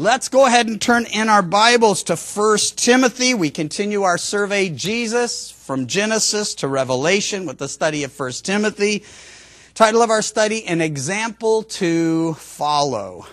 Let's go ahead and turn in our Bibles to 1 Timothy. We continue our survey, Jesus, from Genesis to Revelation with the study of 1 Timothy. Title of our study, An Example to Follow.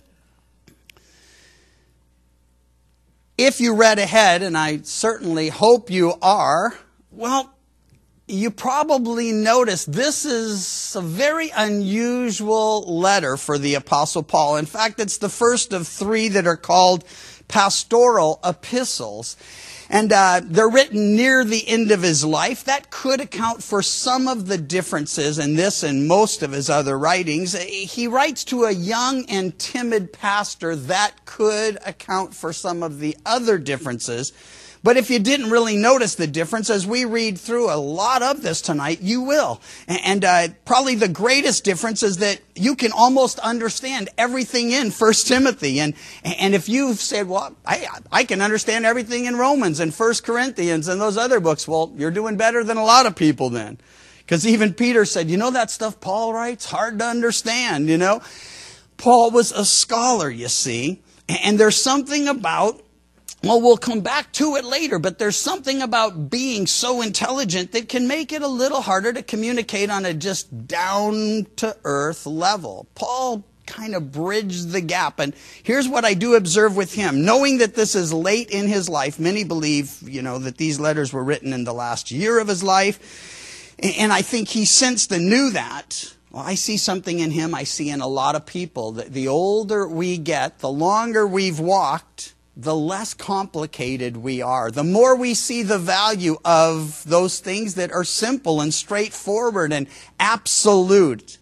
If you read ahead, and I certainly hope you are, well, you probably noticed this is a very unusual letter for the Apostle Paul. In fact, it's the first of three that are called pastoral epistles. And they're written near the end of his life. That could account for some of the differences in this and most of his other writings. He writes to a young and timid pastor. That could account for some of the other differences. But if you didn't really notice the difference, as we read through a lot of this tonight, you will. And probably the greatest difference is that you can almost understand everything in 1 Timothy. And if you've said, well, I can understand everything in Romans and 1 Corinthians and those other books, well, you're doing better than a lot of people then. Because even Peter said, you know that stuff Paul writes? Hard to understand, you know. Paul was a scholar, you see. And there's something about, well, we'll come back to it later, but there's something about being so intelligent that can make it a little harder to communicate on a just down-to-earth level. Paul kind of bridged the gap, and here's what I do observe with him. Knowing that this is late in his life, many believe, that these letters were written in the last year of his life, and I think he sensed and knew that. Well, I see something in him I see in a lot of people. That the older we get, the longer we've walked, the less complicated we are. The more we see the value of those things that are simple and straightforward and absolute.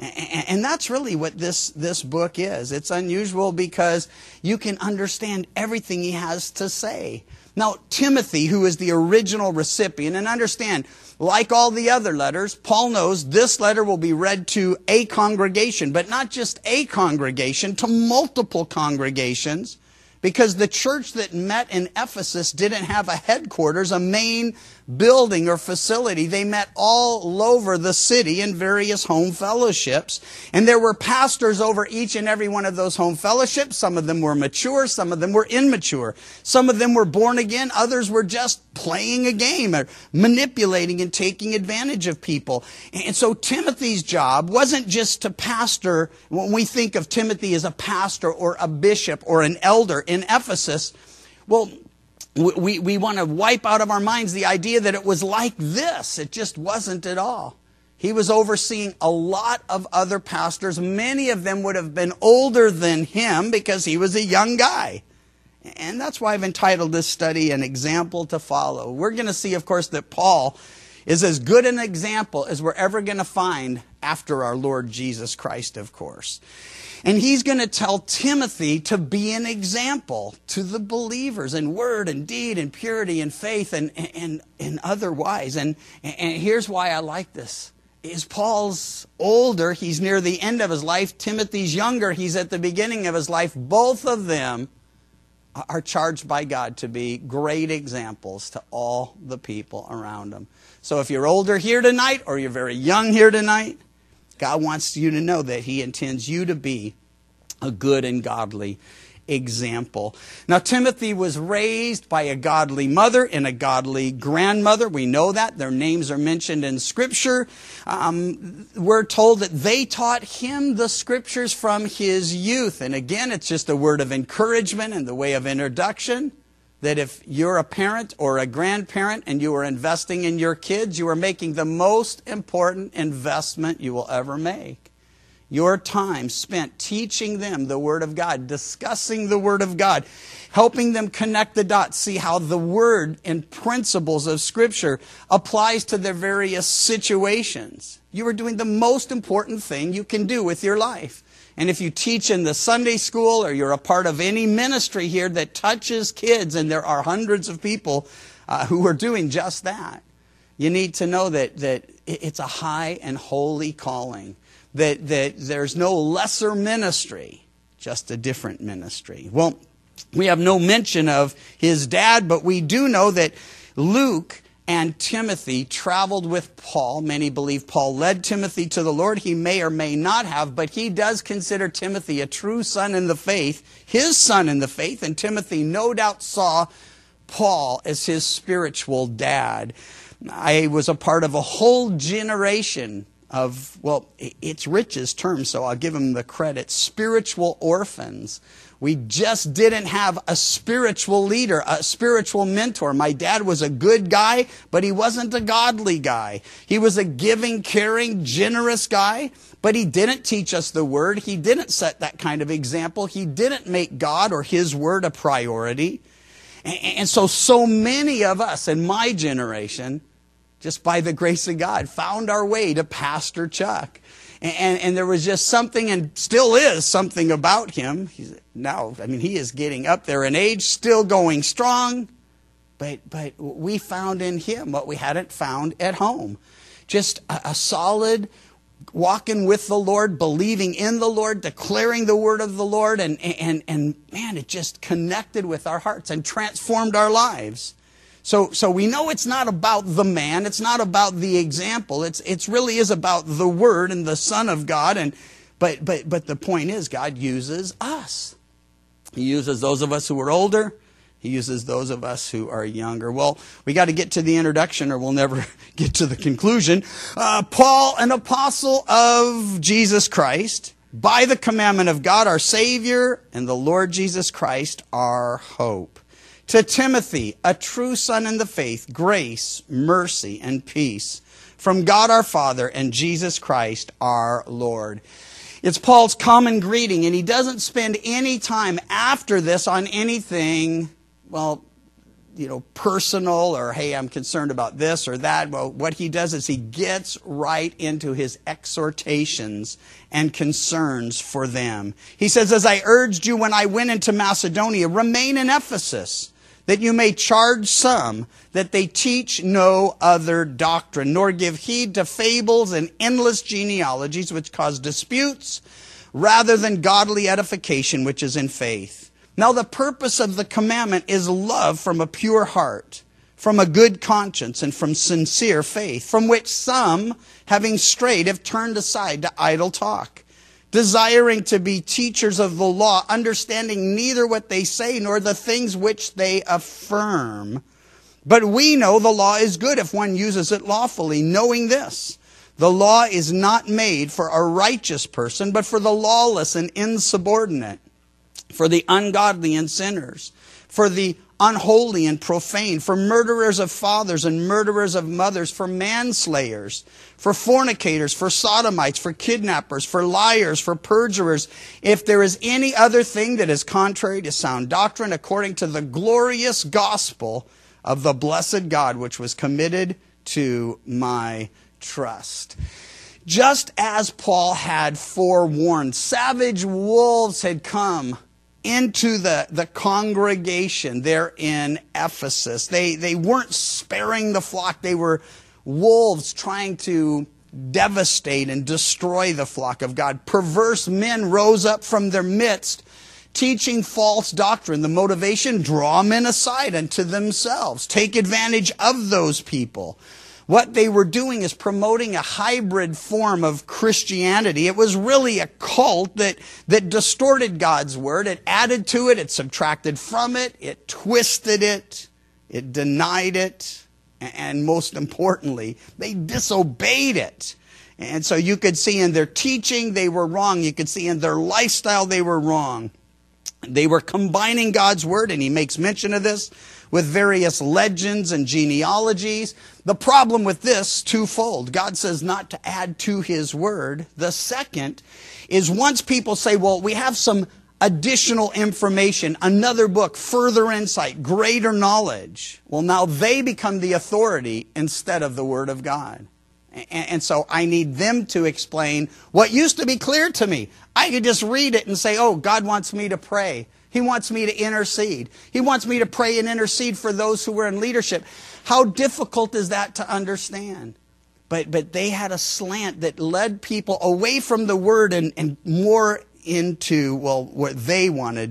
And that's really what this book is. It's unusual because you can understand everything he has to say. Now, Timothy, who is the original recipient, and understand, like all the other letters, Paul knows this letter will be read to a congregation, but not just a congregation, to multiple congregations. Because the church that met in Ephesus didn't have a headquarters, a main building or facility. They met all over the city in various home fellowships. And there were pastors over each and every one of those home fellowships. Some of them were mature, some of them were immature. Some of them were born again, others were just playing a game or manipulating and taking advantage of people. And so Timothy's job wasn't just to pastor. When we think of Timothy as a pastor or a bishop or an elder in Ephesus, well, we want to wipe out of our minds the idea that it was like this. It just wasn't at all. He was overseeing a lot of other pastors. Many of them would have been older than him because he was a young guy. And that's why I've entitled this study, An Example to Follow. We're going to see, of course, that Paul is as good an example as we're ever going to find after our Lord Jesus Christ, of course. And he's going to tell Timothy to be an example to the believers in word and deed and purity and faith and otherwise. And here's why I like this. Is Paul's older, he's near the end of his life. Timothy's younger, he's at the beginning of his life. Both of them are charged by God to be great examples to all the people around them. So if you're older here tonight or you're very young here tonight, God wants you to know that he intends you to be a good and godly example. Now, Timothy was raised by a godly mother and a godly grandmother. We know that. Their names are mentioned in Scripture. We're told that they taught him the Scriptures from his youth. And again, it's just a word of encouragement in the way of introduction. That if you're a parent or a grandparent and you are investing in your kids, you are making the most important investment you will ever make. Your time spent teaching them the Word of God, discussing the Word of God, helping them connect the dots, see how the Word and principles of Scripture applies to their various situations. You are doing the most important thing you can do with your life. And if you teach in the Sunday school or you're a part of any ministry here that touches kids, and there are hundreds of people who are doing just that, you need to know that it's a high and holy calling. That there's no lesser ministry, just a different ministry. Well, we have no mention of his dad, but we do know that Luke and Timothy traveled with Paul. Many believe Paul led Timothy to the Lord. He may or may not have, but he does consider Timothy a true son in the faith, his son in the faith, and Timothy no doubt saw Paul as his spiritual dad. I was a part of a whole generation of, well, it's Rich's term, so I'll give him the credit, spiritual orphans. We just didn't have a spiritual leader, a spiritual mentor. My dad was a good guy, but he wasn't a godly guy. He was a giving, caring, generous guy, but he didn't teach us the word. He didn't set that kind of example. He didn't make God or his word a priority. And so many of us in my generation, just by the grace of God, found our way to Pastor Chuck. And there was just something, and still is something about him. He is getting up there in age, still going strong. But we found in him what we hadn't found at home. Just a solid walking with the Lord, believing in the Lord, declaring the word of the Lord. And man, it just connected with our hearts and transformed our lives. So we know it's not about the man. It's not about the example. It's really is about the Word and the Son of God. But the point is, God uses us. He uses those of us who are older. He uses those of us who are younger. Well, we got to get to the introduction or we'll never get to the conclusion. Paul, an apostle of Jesus Christ, by the commandment of God, our Savior, and the Lord Jesus Christ, our hope. To Timothy, a true son in the faith, grace, mercy, and peace from God our Father and Jesus Christ our Lord. It's Paul's common greeting, and he doesn't spend any time after this on anything, personal or, hey, I'm concerned about this or that. Well, what he does is he gets right into his exhortations and concerns for them. He says, as I urged you when I went into Macedonia, remain in Ephesus, that you may charge some that they teach no other doctrine, nor give heed to fables and endless genealogies which cause disputes, rather than godly edification which is in faith. Now the purpose of the commandment is love from a pure heart, from a good conscience, and from sincere faith, from which some, having strayed, have turned aside to idle talk, desiring to be teachers of the law, understanding neither what they say nor the things which they affirm. But we know the law is good if one uses it lawfully, knowing this: the law is not made for a righteous person, but for the lawless and insubordinate, for the ungodly and sinners, for the unholy and profane, for murderers of fathers and murderers of mothers, for manslayers, for fornicators, for sodomites, for kidnappers, for liars, for perjurers, if there is any other thing that is contrary to sound doctrine, according to the glorious gospel of the blessed God, which was committed to my trust. Just as Paul had forewarned, savage wolves had come into the congregation there in Ephesus. They weren't sparing the flock. They were wolves trying to devastate and destroy the flock of God. Perverse men rose up from their midst, teaching false doctrine. The motivation, draw men aside unto themselves. Take advantage of those people. What they were doing is promoting a hybrid form of Christianity. It was really a cult that distorted God's word. It added to it, it subtracted from it, it twisted it, it denied it, and most importantly, they disobeyed it. And so you could see in their teaching they were wrong. You could see in their lifestyle they were wrong. They were combining God's word, and he makes mention of this, with various legends and genealogies. The problem with this, twofold. God says not to add to his word. The second is once people say, well, we have some additional information, another book, further insight, greater knowledge. Well, now they become the authority instead of the word of God. And so I need them to explain what used to be clear to me. I could just read it and say, oh, God wants me to pray. He wants me to intercede. He wants me to pray and intercede for those who were in leadership. How difficult is that to understand? But they had a slant that led people away from the word and more into, what they wanted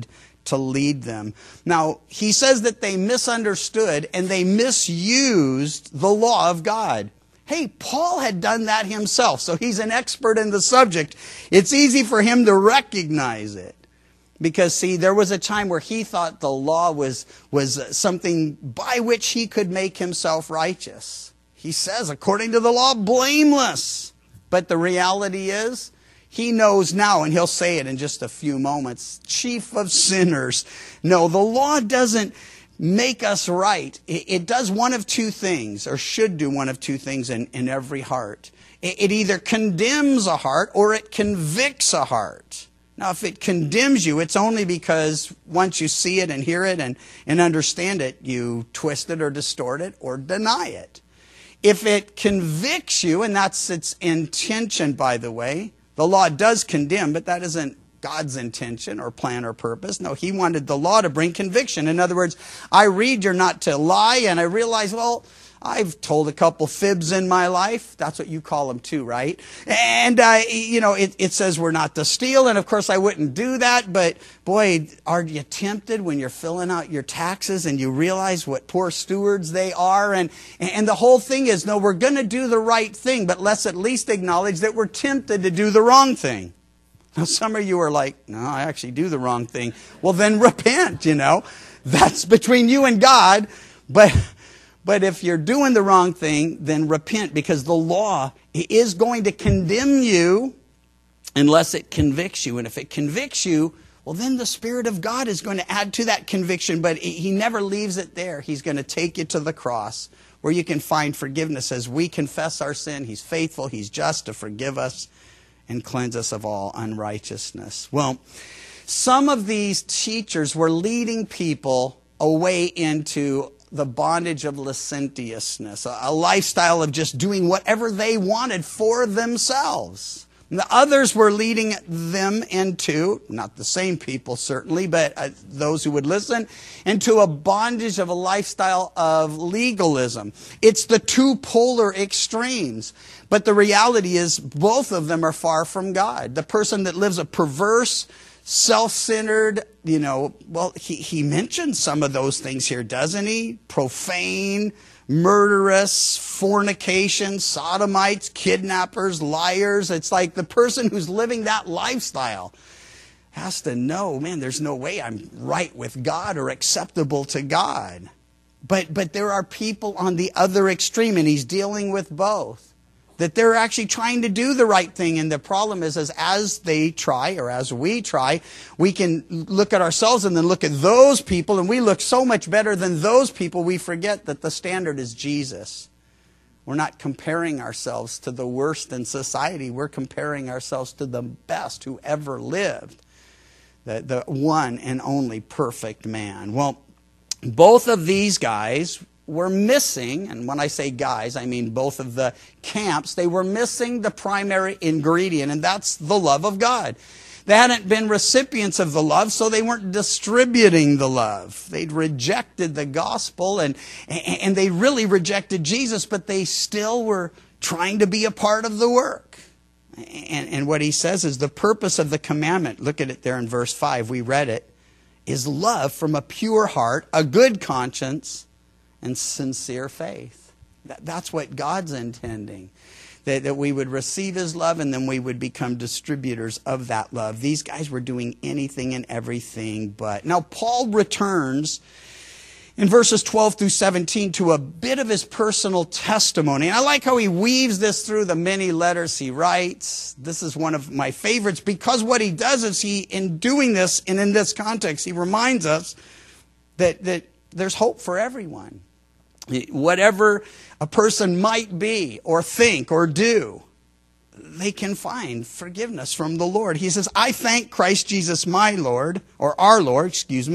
to lead them. Now, he says that they misunderstood and they misused the law of God. Hey, Paul had done that himself, so he's an expert in the subject. It's easy for him to recognize it. Because, see, there was a time where he thought the law was something by which he could make himself righteous. He says, according to the law, blameless. But the reality is, he knows now, and he'll say it in just a few moments, chief of sinners. No, the law doesn't make us right. It does one of two things, or should do one of two things in every heart. It either condemns a heart or it convicts a heart. Now, if it condemns you, it's only because once you see it and hear it and understand it, you twist it or distort it or deny it. If it convicts you, and that's its intention, by the way, the law does condemn, but that isn't God's intention or plan or purpose. No, he wanted the law to bring conviction. In other words, I read you're not to lie, and I realize, well, I've told a couple fibs in my life. That's what you call them too, right? And, it says we're not to steal. And of course I wouldn't do that. But boy, are you tempted when you're filling out your taxes and you realize what poor stewards they are? And the whole thing is, no, we're going to do the right thing, but let's at least acknowledge that we're tempted to do the wrong thing. Now, some of you are like, no, I actually do the wrong thing. Well, then repent, That's between you and God. But if you're doing the wrong thing, then repent, because the law is going to condemn you unless it convicts you. And if it convicts you, well, then the Spirit of God is going to add to that conviction, but he never leaves it there. He's going to take you to the cross where you can find forgiveness. As we confess our sin, he's faithful, he's just to forgive us and cleanse us of all unrighteousness. Well, some of these teachers were leading people away into the bondage of licentiousness, a lifestyle of just doing whatever they wanted for themselves. The others were leading them into, not the same people certainly, but those who would listen, into a bondage of a lifestyle of legalism. It's the two polar extremes. But the reality is both of them are far from God. The person that lives a perverse, self-centered, he mentions some of those things here, doesn't he? Profane, murderous, fornication, sodomites, kidnappers, liars. It's like the person who's living that lifestyle has to know, man, there's no way I'm right with God or acceptable to God. But there are people on the other extreme, and he's dealing with both. That they're actually trying to do the right thing. And the problem is as they try, or as we try, we can look at ourselves and then look at those people, and we look so much better than those people, we forget that the standard is Jesus. We're not comparing ourselves to the worst in society. We're comparing ourselves to the best who ever lived. The one and only perfect man. Well, both of these guys were missing, and when I say guys, I mean both of the camps, they were missing the primary ingredient, and that's the love of God. They hadn't been recipients of the love, so they weren't distributing the love. They'd rejected the gospel, and they really rejected Jesus, but they still were trying to be a part of the work. And what he says is the purpose of the commandment, look at it there in verse 5, we read it, is love from a pure heart, a good conscience, and sincere faith. That's what God's intending. That we would receive his love, and then we would become distributors of that love. These guys were doing anything and everything but. Now, Paul returns in verses 12 through 17 to a bit of his personal testimony. And I like how he weaves this through the many letters he writes. This is one of my favorites, because what he does is in doing this, and in this context, he reminds us that there's hope for everyone. Whatever a person might be or think or do, they can find forgiveness from the Lord. He says, I thank Christ Jesus my Lord, or our Lord,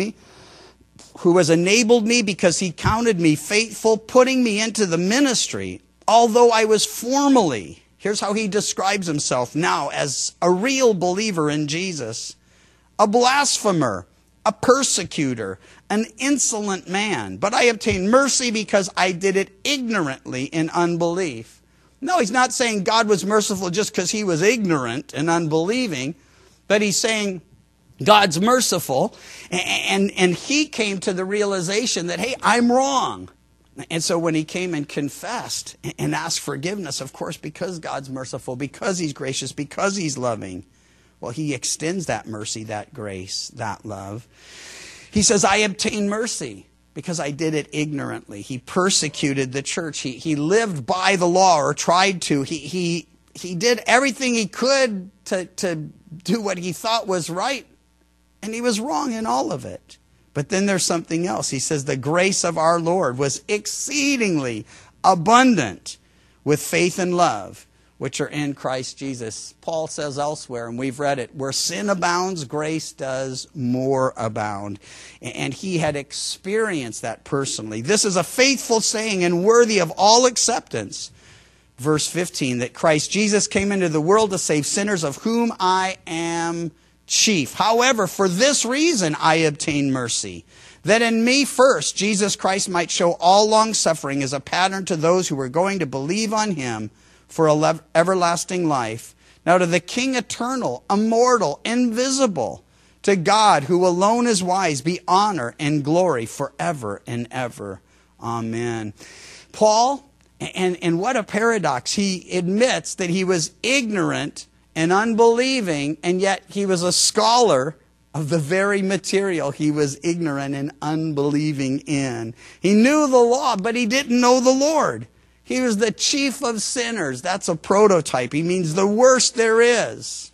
who has enabled me because he counted me faithful, putting me into the ministry, although I was formerly, here's how he describes himself now, as a real believer in Jesus, a blasphemer, a persecutor, an insolent man. But I obtained mercy because I did it ignorantly in unbelief. No, he's not saying God was merciful just because he was ignorant and unbelieving. But he's saying God's merciful, and he came to the realization that, hey, I'm wrong. And so when he came and confessed and asked forgiveness, of course, because God's merciful, because he's gracious, because he's loving, well, he extends that mercy, that grace, that love. He says, I obtained mercy because I did it ignorantly. He persecuted the church. He lived by the law, or tried to. He did everything he could to do what he thought was right, and he was wrong in all of it. But then there's something else. He says the grace of our Lord was exceedingly abundant with faith and love, which are in Christ Jesus. Paul says elsewhere, and we've read it, where sin abounds, grace does more abound. And he had experienced that personally. This is a faithful saying and worthy of all acceptance. Verse 15, that Christ Jesus came into the world to save sinners, of whom I am chief. However, for this reason I obtained mercy, that in me first Jesus Christ might show all long-suffering as a pattern to those who were going to believe on him for everlasting life. Now to the King eternal, immortal, invisible, to God who alone is wise, be honor and glory forever and ever. Amen. Paul, and what a paradox, he admits that he was ignorant and unbelieving, and yet he was a scholar of the very material he was ignorant and unbelieving in. He knew the law, but he didn't know the Lord. He was the chief of sinners. That's a prototype. He means the worst there is.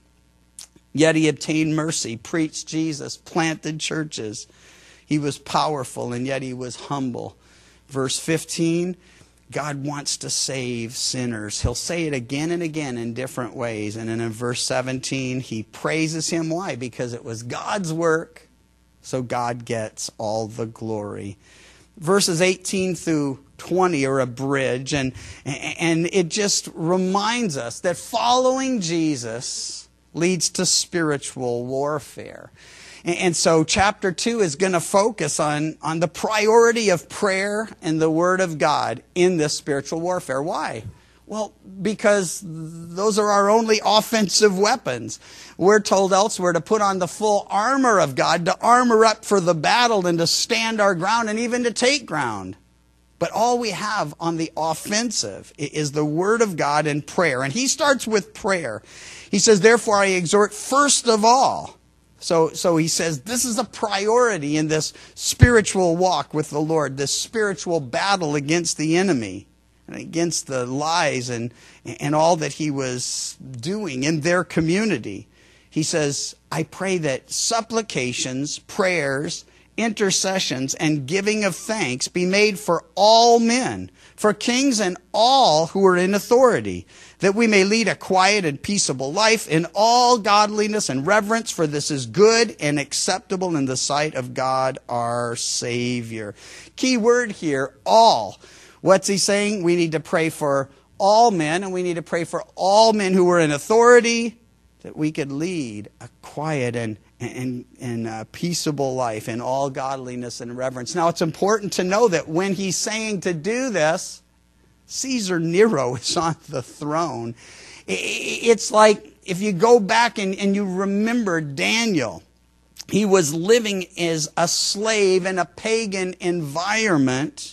Yet he obtained mercy, preached Jesus, planted churches. He was powerful, and yet he was humble. Verse 15, God wants to save sinners. He'll say it again and again in different ways. And then in verse 17, he praises him. Why? Because it was God's work, so God gets all the glory. Verses 18 through 20 are a bridge, and it just reminds us that following Jesus leads to spiritual warfare. And so chapter 2 is going to focus on the priority of prayer and the Word of God in this spiritual warfare. Why? Well, because those are our only offensive weapons. We're told elsewhere to put on the full armor of God, to armor up for the battle and to stand our ground and even to take ground. But all we have on the offensive is the Word of God and prayer. And he starts with prayer. He says, therefore I exhort first of all. So he says this is a priority in this spiritual walk with the Lord, this spiritual battle against the enemy and against the lies and all that he was doing in their community. He says, I pray that supplications, prayers, intercessions, and giving of thanks be made for all men, for kings and all who are in authority, that we may lead a quiet and peaceable life in all godliness and reverence, for this is good and acceptable in the sight of God our Savior. Key word here, all. What's he saying? We need to pray for all men, and we need to pray for all men who are in authority, that we could lead a quiet and peaceable life in all godliness and reverence. Now, it's important to know that when he's saying to do this, Caesar Nero is on the throne. It's like if you go back and you remember Daniel, he was living as a slave in a pagan environment,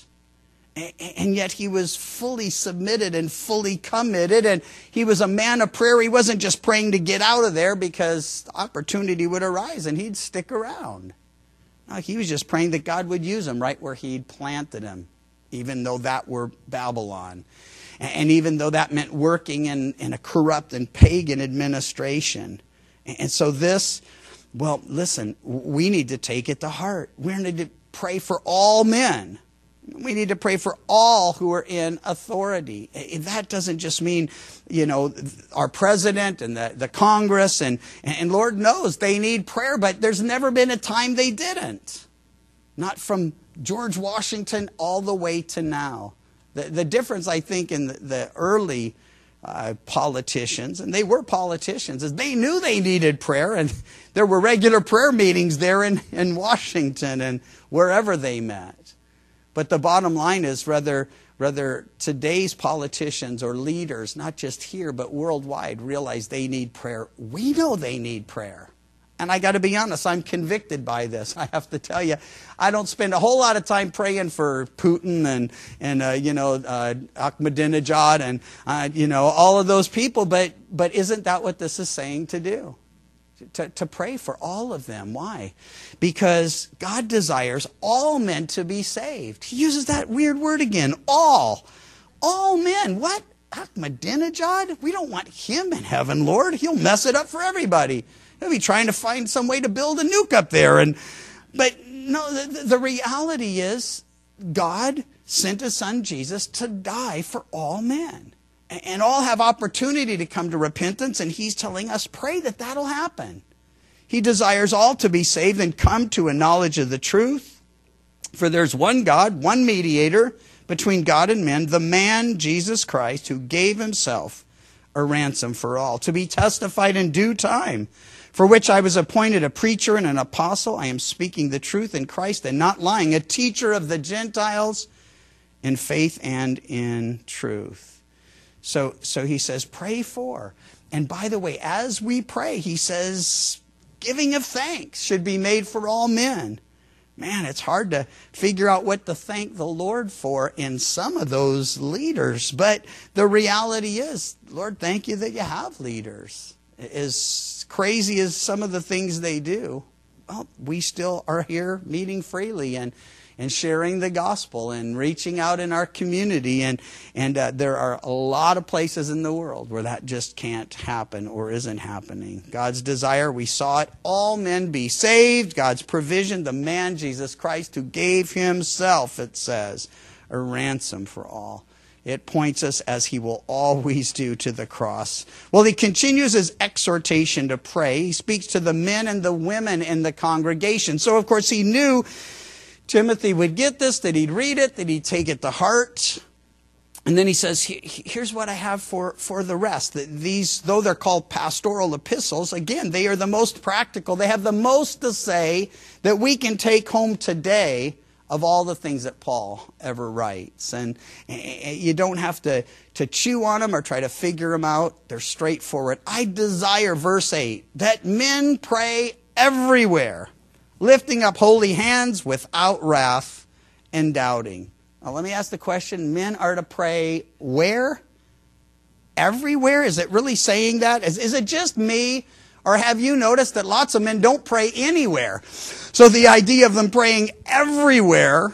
and yet he was fully submitted and fully committed, and he was a man of prayer. He wasn't just praying to get out of there because opportunity would arise and he'd stick around. No, he was just praying that God would use him right where he'd planted him, even though that were Babylon. And even though that meant working in a corrupt and pagan administration. And so this, well, listen, we need to take it to heart. We need to pray for all men. We need to pray for all who are in authority. That doesn't just mean, our president and the Congress, and Lord knows they need prayer, but there's never been a time they didn't. Not from George Washington all the way to now. The difference, I think, in the early politicians, and they were politicians, is they knew they needed prayer, and there were regular prayer meetings there in Washington and wherever they met. But the bottom line is whether today's politicians or leaders, not just here but worldwide, realize they need prayer. We know they need prayer. And I got to be honest, I'm convicted by this. I have to tell you, I don't spend a whole lot of time praying for Putin and Ahmadinejad and all of those people. But isn't that what this is saying to do? To pray for all of them. Why? Because God desires all men to be saved. He uses that weird word again. All men. What? Ahmadinejad? We don't want him in heaven, Lord. He'll mess it up for everybody. He'll be trying to find some way to build a nuke up there. But no, the reality is God sent his son Jesus to die for all men. And all have opportunity to come to repentance, and he's telling us, pray that that'll happen. He desires all to be saved and come to a knowledge of the truth. For there's one God, one mediator between God and men, the man Jesus Christ, who gave himself a ransom for all, to be testified in due time, for which I was appointed a preacher and an apostle. I am speaking the truth in Christ and not lying, a teacher of the Gentiles in faith and in truth. So he says, pray for. And by the way, as we pray, he says, giving of thanks should be made for all men. Man, it's hard to figure out what to thank the Lord for in some of those leaders. But the reality is, Lord, thank you that you have leaders. As crazy as some of the things they do, well, we still are here meeting freely and sharing the gospel and reaching out in our community. And there are a lot of places in the world where that just can't happen or isn't happening. God's desire, we saw it, all men be saved. God's provision, the man Jesus Christ who gave himself, it says, a ransom for all. It points us, as he will always do, to the cross. Well, he continues his exhortation to pray. He speaks to the men and the women in the congregation. So, of course, he knew Timothy would get this, that he'd read it, that he'd take it to heart. And then he says, here's what I have for the rest. These, though they're called pastoral epistles, again, they are the most practical. They have the most to say that we can take home today of all the things that Paul ever writes. And you don't have to chew on them or try to figure them out. They're straightforward. I desire, verse 8, that men pray everywhere, lifting up holy hands without wrath and doubting. Now let me ask the question, men are to pray where? Everywhere? Is it really saying that? Is it just me? Or have you noticed that lots of men don't pray anywhere? So the idea of them praying everywhere,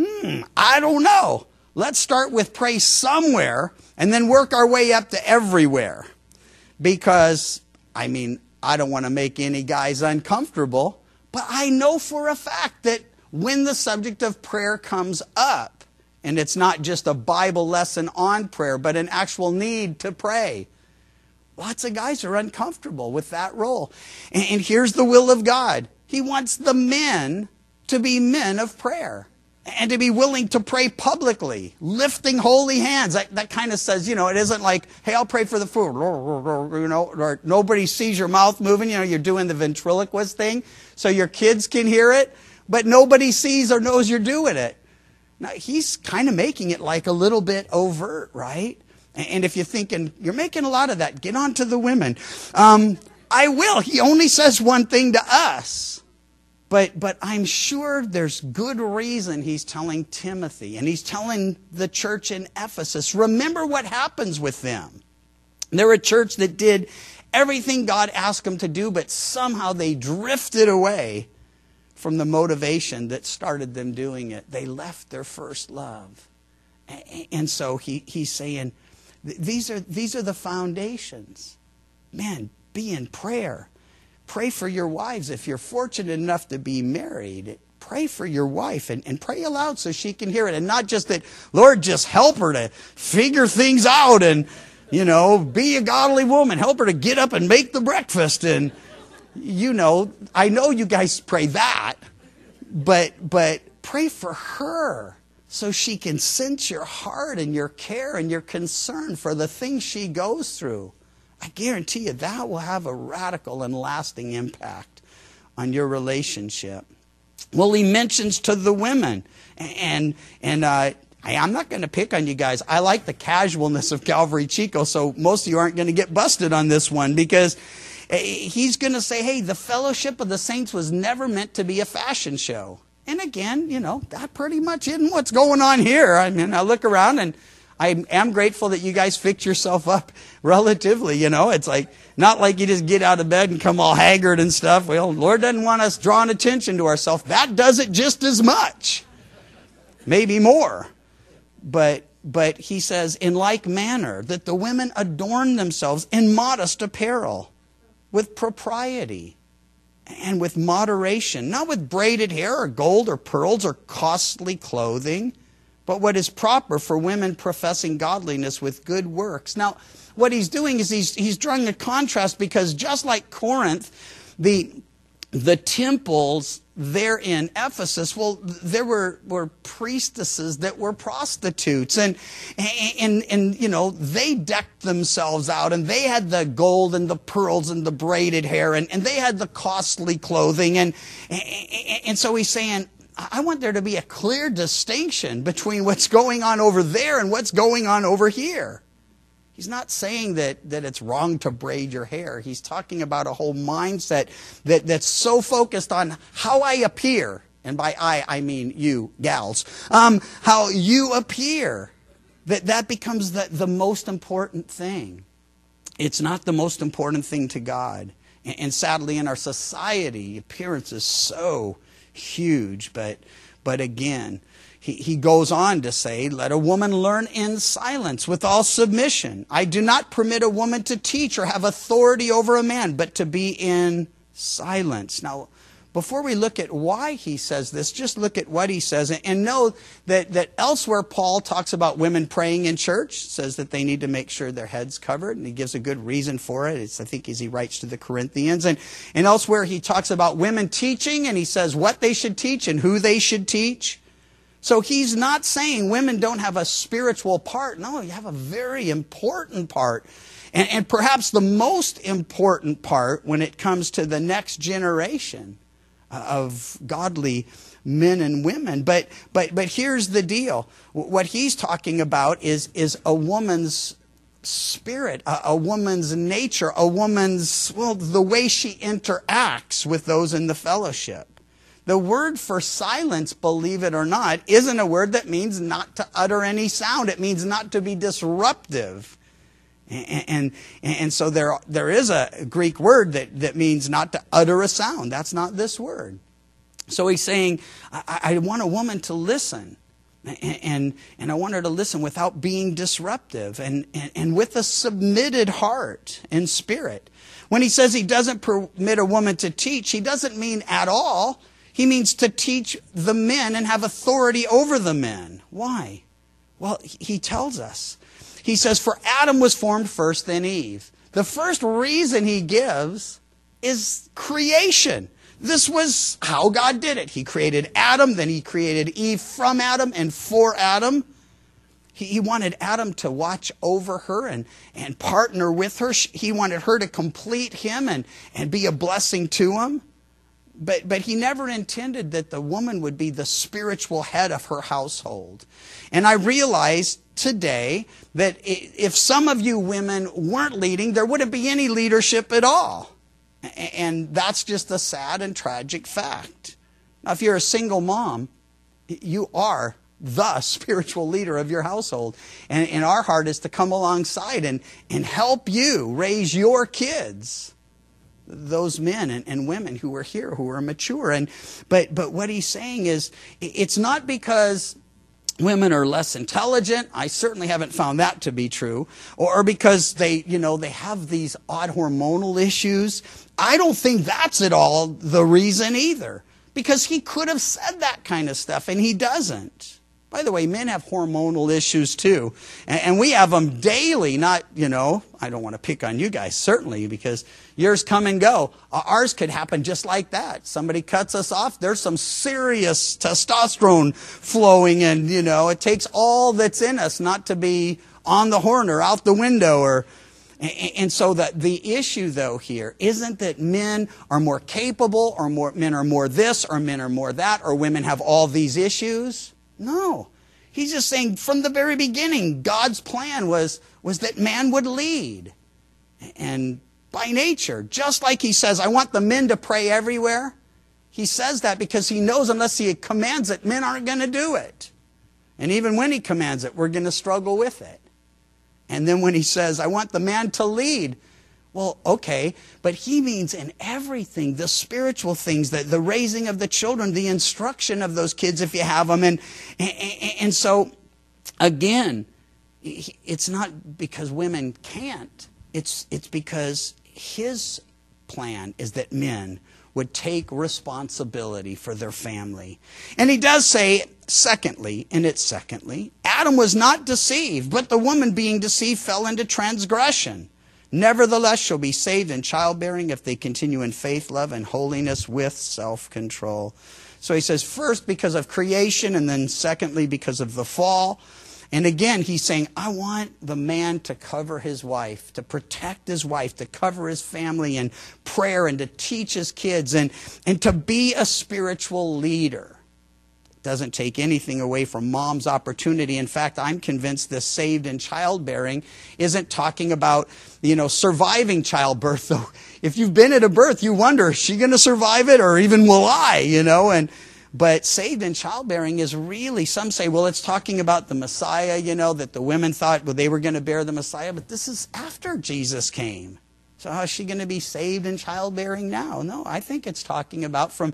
I don't know. Let's start with pray somewhere and then work our way up to everywhere. Because, I don't want to make any guys uncomfortable, but I know for a fact that when the subject of prayer comes up, and it's not just a Bible lesson on prayer, but an actual need to pray, lots of guys are uncomfortable with that role. And here's the will of God. He wants the men to be men of prayer and to be willing to pray publicly, lifting holy hands. That kind of says, it isn't like, hey, I'll pray for the food, or nobody sees your mouth moving. You're doing the ventriloquist thing so your kids can hear it, but nobody sees or knows you're doing it. Now, he's kind of making it like a little bit overt, right? And if you're thinking, you're making a lot of that, get on to the women. I will. He only says one thing to us. But I'm sure there's good reason he's telling Timothy. And he's telling the church in Ephesus. Remember what happens with them. They're a church that did everything God asked them to do, but somehow they drifted away from the motivation that started them doing it. They left their first love. And so he's saying, these are the foundations. Man, be in prayer. Pray for your wives. If you're fortunate enough to be married, pray for your wife and pray aloud so she can hear it. And not just that, Lord, just help her to figure things out and, be a godly woman. Help her to get up and make the breakfast. And, I know you guys pray that, but pray for her so she can sense your heart and your care and your concern for the things she goes through. I guarantee you that will have a radical and lasting impact on your relationship. Well, he mentions to the women, and I'm not going to pick on you guys. I like the casualness of Calvary Chico, so most of you aren't going to get busted on this one, because He's going to say, hey, the fellowship of the saints was never meant to be a fashion show. And again, that pretty much isn't what's going on here. I mean, I look around and I am grateful that you guys fix yourself up relatively, It's like, not like you just get out of bed and come all haggard and stuff. Well, Lord doesn't want us drawing attention to ourselves. That does it just as much. Maybe more. But he says, in like manner, that the women adorn themselves in modest apparel, with propriety and with moderation, not with braided hair or gold or pearls or costly clothing, but what is proper for women professing godliness with good works. Now, what he's doing is he's drawing a contrast, because just like Corinth, the temples there in Ephesus, well, there were priestesses that were prostitutes, and they decked themselves out, and they had the gold and the pearls and the braided hair, and they had the costly clothing, and so he's saying, I want there to be a clear distinction between what's going on over there and what's going on over here. He's not saying that it's wrong to braid your hair. He's talking about a whole mindset that's so focused on how I appear. And by I mean you, gals. How you appear. That becomes the most important thing. It's not the most important thing to God. And sadly, in our society, appearance is so huge. But again, he goes on to say, let a woman learn in silence with all submission. I do not permit a woman to teach or have authority over a man, but to be in silence. Now, before we look at why he says this, just look at what he says, and know that elsewhere Paul talks about women praying in church, says that they need to make sure their head's covered, and he gives a good reason for it. I think as he writes to the Corinthians. And elsewhere he talks about women teaching, and he says what they should teach and who they should teach. So he's not saying women don't have a spiritual part. No, you have a very important part. And perhaps the most important part when it comes to the next generation of godly men and women. But here's the deal. What he's talking about is a woman's spirit, a woman's nature, a woman's, the way she interacts with those in the fellowship. The word for silence, believe it or not, isn't a word that means not to utter any sound. It means not to be disruptive. And so there is a Greek word that means not to utter a sound. That's not this word. So he's saying, I want a woman to listen. And I want her to listen without being disruptive and with a submitted heart and spirit. When he says he doesn't permit a woman to teach, he doesn't mean at all. He means to teach the men and have authority over the men. Why? Well, he tells us. He says, for Adam was formed first, then Eve. The first reason he gives is creation. This was how God did it. He created Adam, then he created Eve from Adam and for Adam. He wanted Adam to watch over her and partner with her. He wanted her to complete him and be a blessing to him. But he never intended that the woman would be the spiritual head of her household. And I realize today that if some of you women weren't leading, there wouldn't be any leadership at all. And that's just a sad and tragic fact. Now, if you're a single mom, you are the spiritual leader of your household. And our heart is to come alongside and help you raise your kids. Those men and women who are here, who are mature. But what he's saying is, it's not because women are less intelligent. I certainly haven't found that to be true. Or because they have these odd hormonal issues. I don't think that's at all the reason either. Because he could have said that kind of stuff, and he doesn't. By the way, men have hormonal issues too. And we have them daily, not, I don't want to pick on you guys, certainly, because yours come and go. Ours could happen just like that. Somebody cuts us off, there's some serious testosterone flowing, and, it takes all that's in us not to be on the horn or out the window. And so the issue, though, here isn't that men are more capable, or men are more this, or men are more that, or women have all these issues. No. He's just saying from the very beginning, God's plan was that man would lead. And by nature. Just like he says, I want the men to pray everywhere. He says that because he knows unless he commands it, men aren't going to do it. And even when he commands it, we're going to struggle with it. And then when he says, I want the man to lead, well, okay, but he means in everything, the spiritual things, the raising of the children, the instruction of those kids if you have them. And so, again, it's not because women can't. It's because his plan is that men would take responsibility for their family. And he does say, secondly, Adam was not deceived, but the woman being deceived fell into transgression. Nevertheless shall be saved in childbearing if they continue in faith, love, and holiness with self-control. So he says, first because of creation, and then secondly because of the fall. And again, he's saying, I want the man to cover his wife, to protect his wife, to cover his family in prayer, and to teach his kids, and to be a spiritual leader. It doesn't take anything away from mom's opportunity. In fact, I'm convinced this saved in childbearing isn't talking about, surviving childbirth. Though, if you've been at a birth, you wonder, is she going to survive it, or even will I, But saved in childbearing is really, some say, well, it's talking about the Messiah, that the women thought, they were going to bear the Messiah. But this is after Jesus came. So how is she going to be saved in childbearing now? No, I think it's talking about from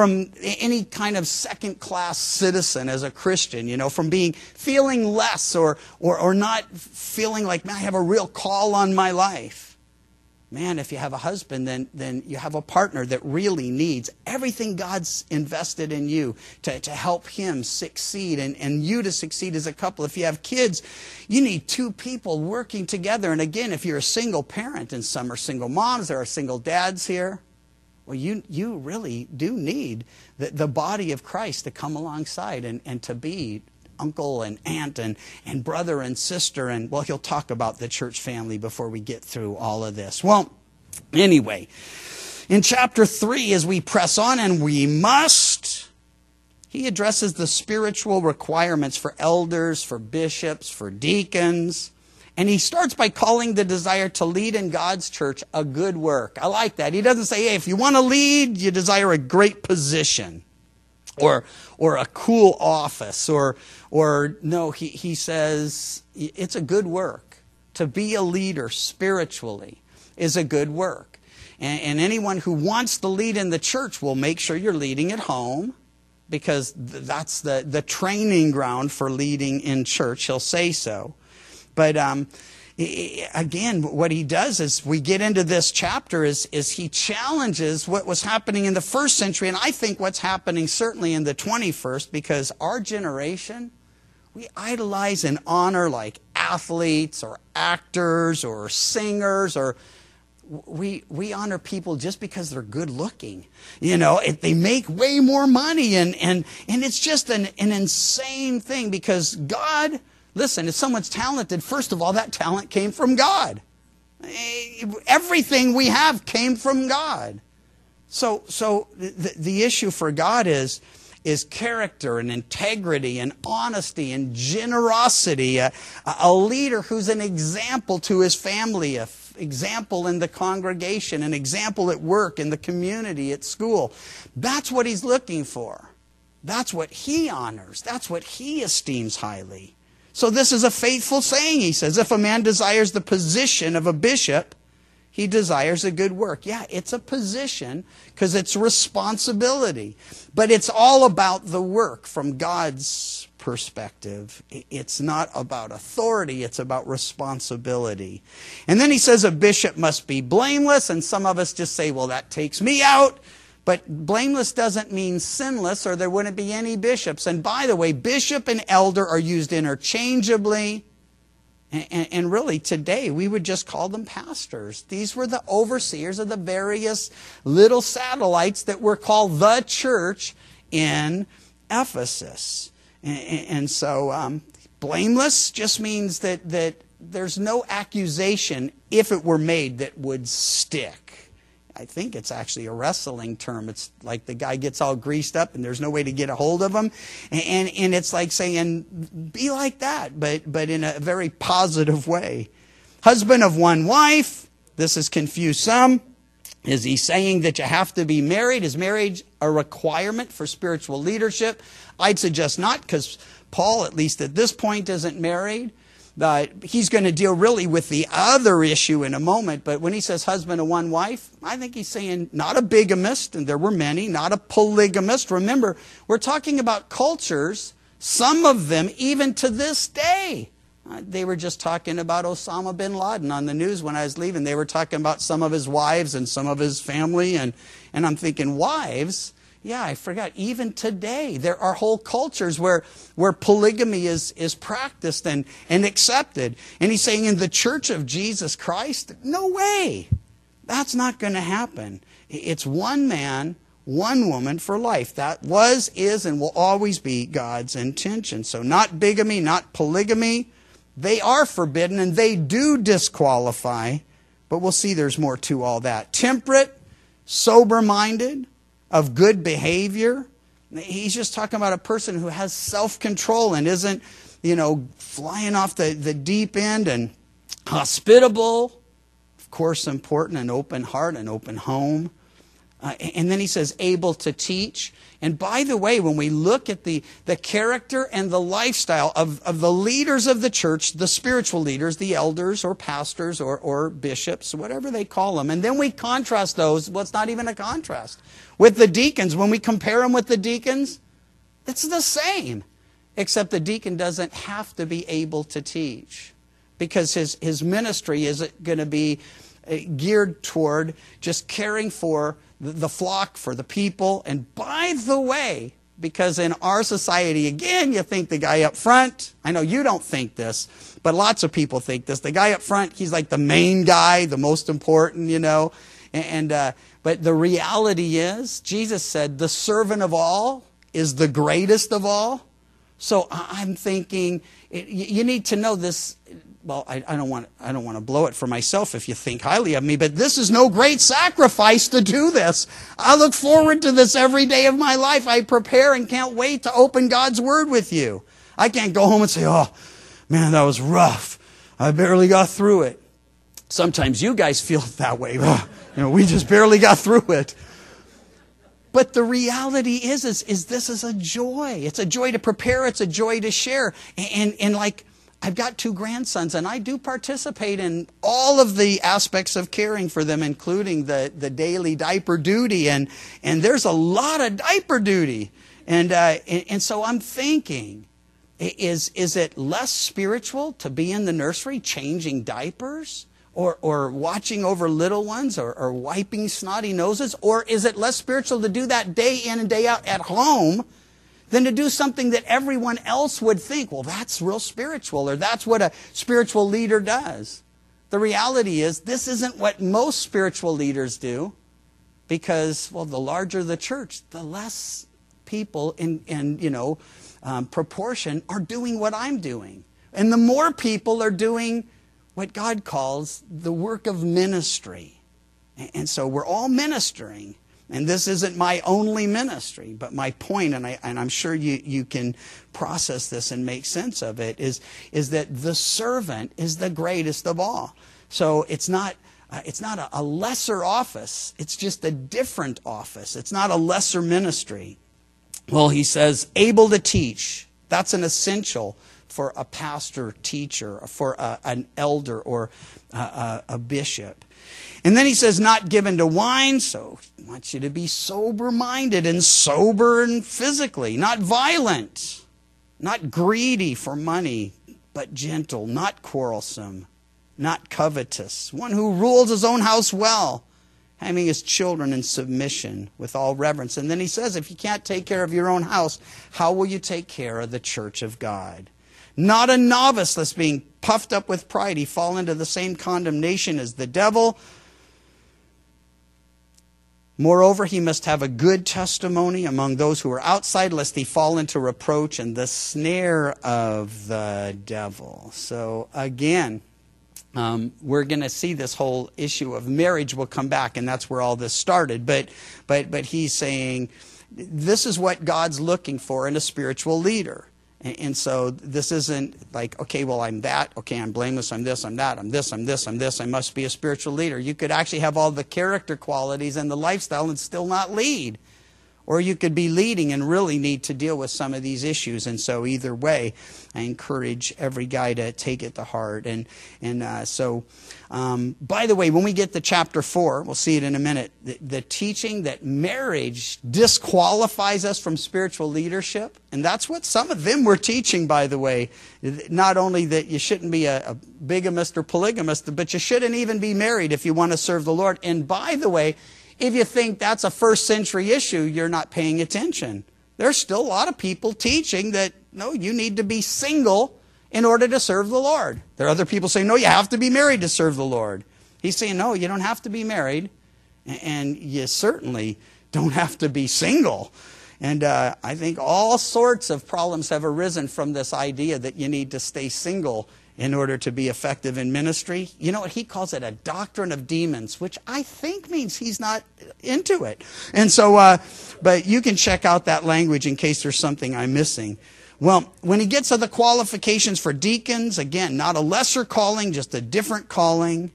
any kind of second-class citizen as a Christian, from feeling less or not feeling like, man, I have a real call on my life. Man, if you have a husband, then you have a partner that really needs everything God's invested in you to help him succeed and you to succeed as a couple. If you have kids, you need two people working together. And again, if you're a single parent, and some are single moms, there are single dads here, well, you really do need the body of Christ to come alongside and to be uncle and aunt and brother and sister. And, well, he'll talk about the church family before we get through all of this. Well, anyway, in chapter 3, as we press on, and we must, he addresses the spiritual requirements for elders, for bishops, for deacons. And he starts by calling the desire to lead in God's church a good work. I like that. He doesn't say, hey, if you want to lead, you desire a great position. Or a cool office, or no, he says it's a good work. To be a leader spiritually is a good work. And anyone who wants to lead in the church will make sure you're leading at home, because that's the training ground for leading in church. He'll say so. But again, what he does is, we get into this chapter, is he challenges what was happening in the first century, and I think what's happening certainly in the 21st, because our generation, we idolize and honor like athletes or actors or singers, or we honor people just because they're good looking. If they make way more money, and it's just an insane thing, because God, listen, if someone's talented, first of all, that talent came from God. Everything we have came from God. So the issue for God is character and integrity and honesty and generosity. A leader who's an example to his family, an example in the congregation, an example at work, in the community, at school. That's what he's looking for. That's what he honors. That's what he esteems highly. So this is a faithful saying, he says. If a man desires the position of a bishop, he desires a good work. Yeah, it's a position because it's responsibility. But it's all about the work from God's perspective. It's not about authority, it's about responsibility. And then he says a bishop must be blameless, and some of us just say, well, that takes me out. But blameless doesn't mean sinless, or there wouldn't be any bishops. And by the way, bishop and elder are used interchangeably. And really, today, we would just call them pastors. These were the overseers of the various little satellites that were called the church in Ephesus. And so, blameless just means that there's no accusation, if it were made, that would stick. I think it's actually a wrestling term. It's like the guy gets all greased up and there's no way to get a hold of him. And it's like saying, be like that, but in a very positive way. Husband of one wife, This has confused some. Is he saying that you have to be married? Is marriage a requirement for spiritual leadership? I'd suggest not, because Paul, at least at this point, isn't married. He's going to deal really with the other issue in a moment. But when he says husband to one wife, I think he's saying not a bigamist, and there were many, not a polygamist. Remember, we're talking about cultures, some of them even to this day. They were just talking about Osama bin Laden on the news when I was leaving. They were talking about some of his wives and some of his family. And I'm thinking, wives? Yeah, I forgot. Even today, there are whole cultures where polygamy is practiced and accepted. And he's saying in the church of Jesus Christ, no way. That's not going to happen. It's one man, one woman for life. That was, is, and will always be God's intention. So not bigamy, not polygamy. They are forbidden and they do disqualify, but we'll see there's more to all that. Temperate, sober-minded, of good behavior. He's just talking about a person who has self-control and isn't, flying off the deep end, and hospitable, of course important, an open heart, an open home. And then he says able to teach. And by the way, when we look at the character and the lifestyle of the leaders of the church, the spiritual leaders, the elders or pastors or bishops, whatever they call them, and then we contrast those, well, it's not even a contrast, with the deacons. When we compare them with the deacons, it's the same, except the deacon doesn't have to be able to teach, because his ministry isn't going to be geared toward just caring for the flock, for the people. And by the way, because in our society, again, you think the guy up front, I know you don't think this, but lots of people think this. The guy up front, he's like the main guy, the most important, but the reality is, Jesus said, the servant of all is the greatest of all. So I'm thinking, you need to know this. Well, I don't want to blow it for myself if you think highly of me, but this is no great sacrifice to do this. I look forward to this every day of my life. I prepare and can't wait to open God's Word with you. I can't go home and say, oh, man, that was rough. I barely got through it. Sometimes you guys feel that way. We just barely got through it. But the reality is this is a joy. It's a joy to prepare. It's a joy to share. And like, I've got 2 grandsons, and I do participate in all of the aspects of caring for them, including the daily diaper duty. And there's a lot of diaper duty. And so I'm thinking, is it less spiritual to be in the nursery changing diapers? Or watching over little ones, or wiping snotty noses? Or is it less spiritual to do that day in and day out at home than to do something that everyone else would think, well, that's real spiritual, or that's what a spiritual leader does? The reality is, this isn't what most spiritual leaders do, because, well, the larger the church, the less people in proportion are doing what I'm doing. And the more people are doing what God calls the work of ministry. And so we're all ministering. And this isn't my only ministry, but my point, and I'm sure you can process this and make sense of it, is that the servant is the greatest of all. So it's not a lesser office. It's just a different office. It's not a lesser ministry. Well, he says, able to teach. That's an essential for a pastor, teacher, for an elder or a bishop. And then he says, not given to wine, so he wants you to be sober-minded and sober and physically, not violent, not greedy for money, but gentle, not quarrelsome, not covetous, one who rules his own house well, having his children in submission with all reverence. And then he says, if you can't take care of your own house, how will you take care of the church of God? Not a novice that's being puffed up with pride. He fall into the same condemnation as the devil. Moreover, he must have a good testimony among those who are outside, lest he fall into reproach and the snare of the devil. So again, we're going to see this whole issue of marriage will come back, and that's where all this started. But he's saying this is what God's looking for in a spiritual leader. And so this isn't like, okay, well, I'm that. Okay, I'm blameless. I'm this. I'm that. I'm this. I'm this. I'm this. I must be a spiritual leader. You could actually have all the character qualities and the lifestyle and still not lead. Or you could be leading and really need to deal with some of these issues. And so either way, I encourage every guy to take it to heart. By the way, when we get to chapter 4, we'll see it in a minute, the teaching that marriage disqualifies us from spiritual leadership. And that's what some of them were teaching, by the way. Not only that you shouldn't be a bigamist or polygamist, but you shouldn't even be married if you want to serve the Lord. And by the way, if you think that's a first century issue, you're not paying attention. There's still a lot of people teaching that, no, you need to be single in order to serve the Lord. There are other people saying, no, you have to be married to serve the Lord. He's saying, no, you don't have to be married, and you certainly don't have to be single. And I think all sorts of problems have arisen from this idea that you need to stay single in order to be effective in ministry. You know what? He calls it a doctrine of demons, which I think means he's not into it. And so, but you can check out that language in case there's something I'm missing. Well, when he gets to the qualifications for deacons, again, not a lesser calling, just a different calling.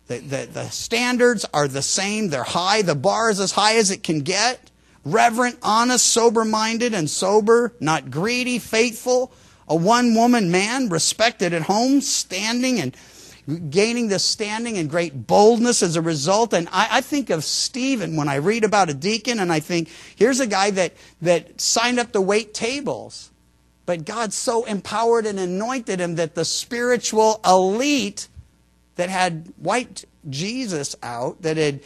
The standards are the same. They're high. The bar is as high as it can get. Reverent, honest, sober-minded, and sober, not greedy, faithful. A one-woman man, respected at home, standing and gaining this standing and great boldness as a result. And I think of Stephen when I read about a deacon, and I think, here's a guy that signed up to wait tables. But God so empowered and anointed him that the spiritual elite that had wiped Jesus out, that had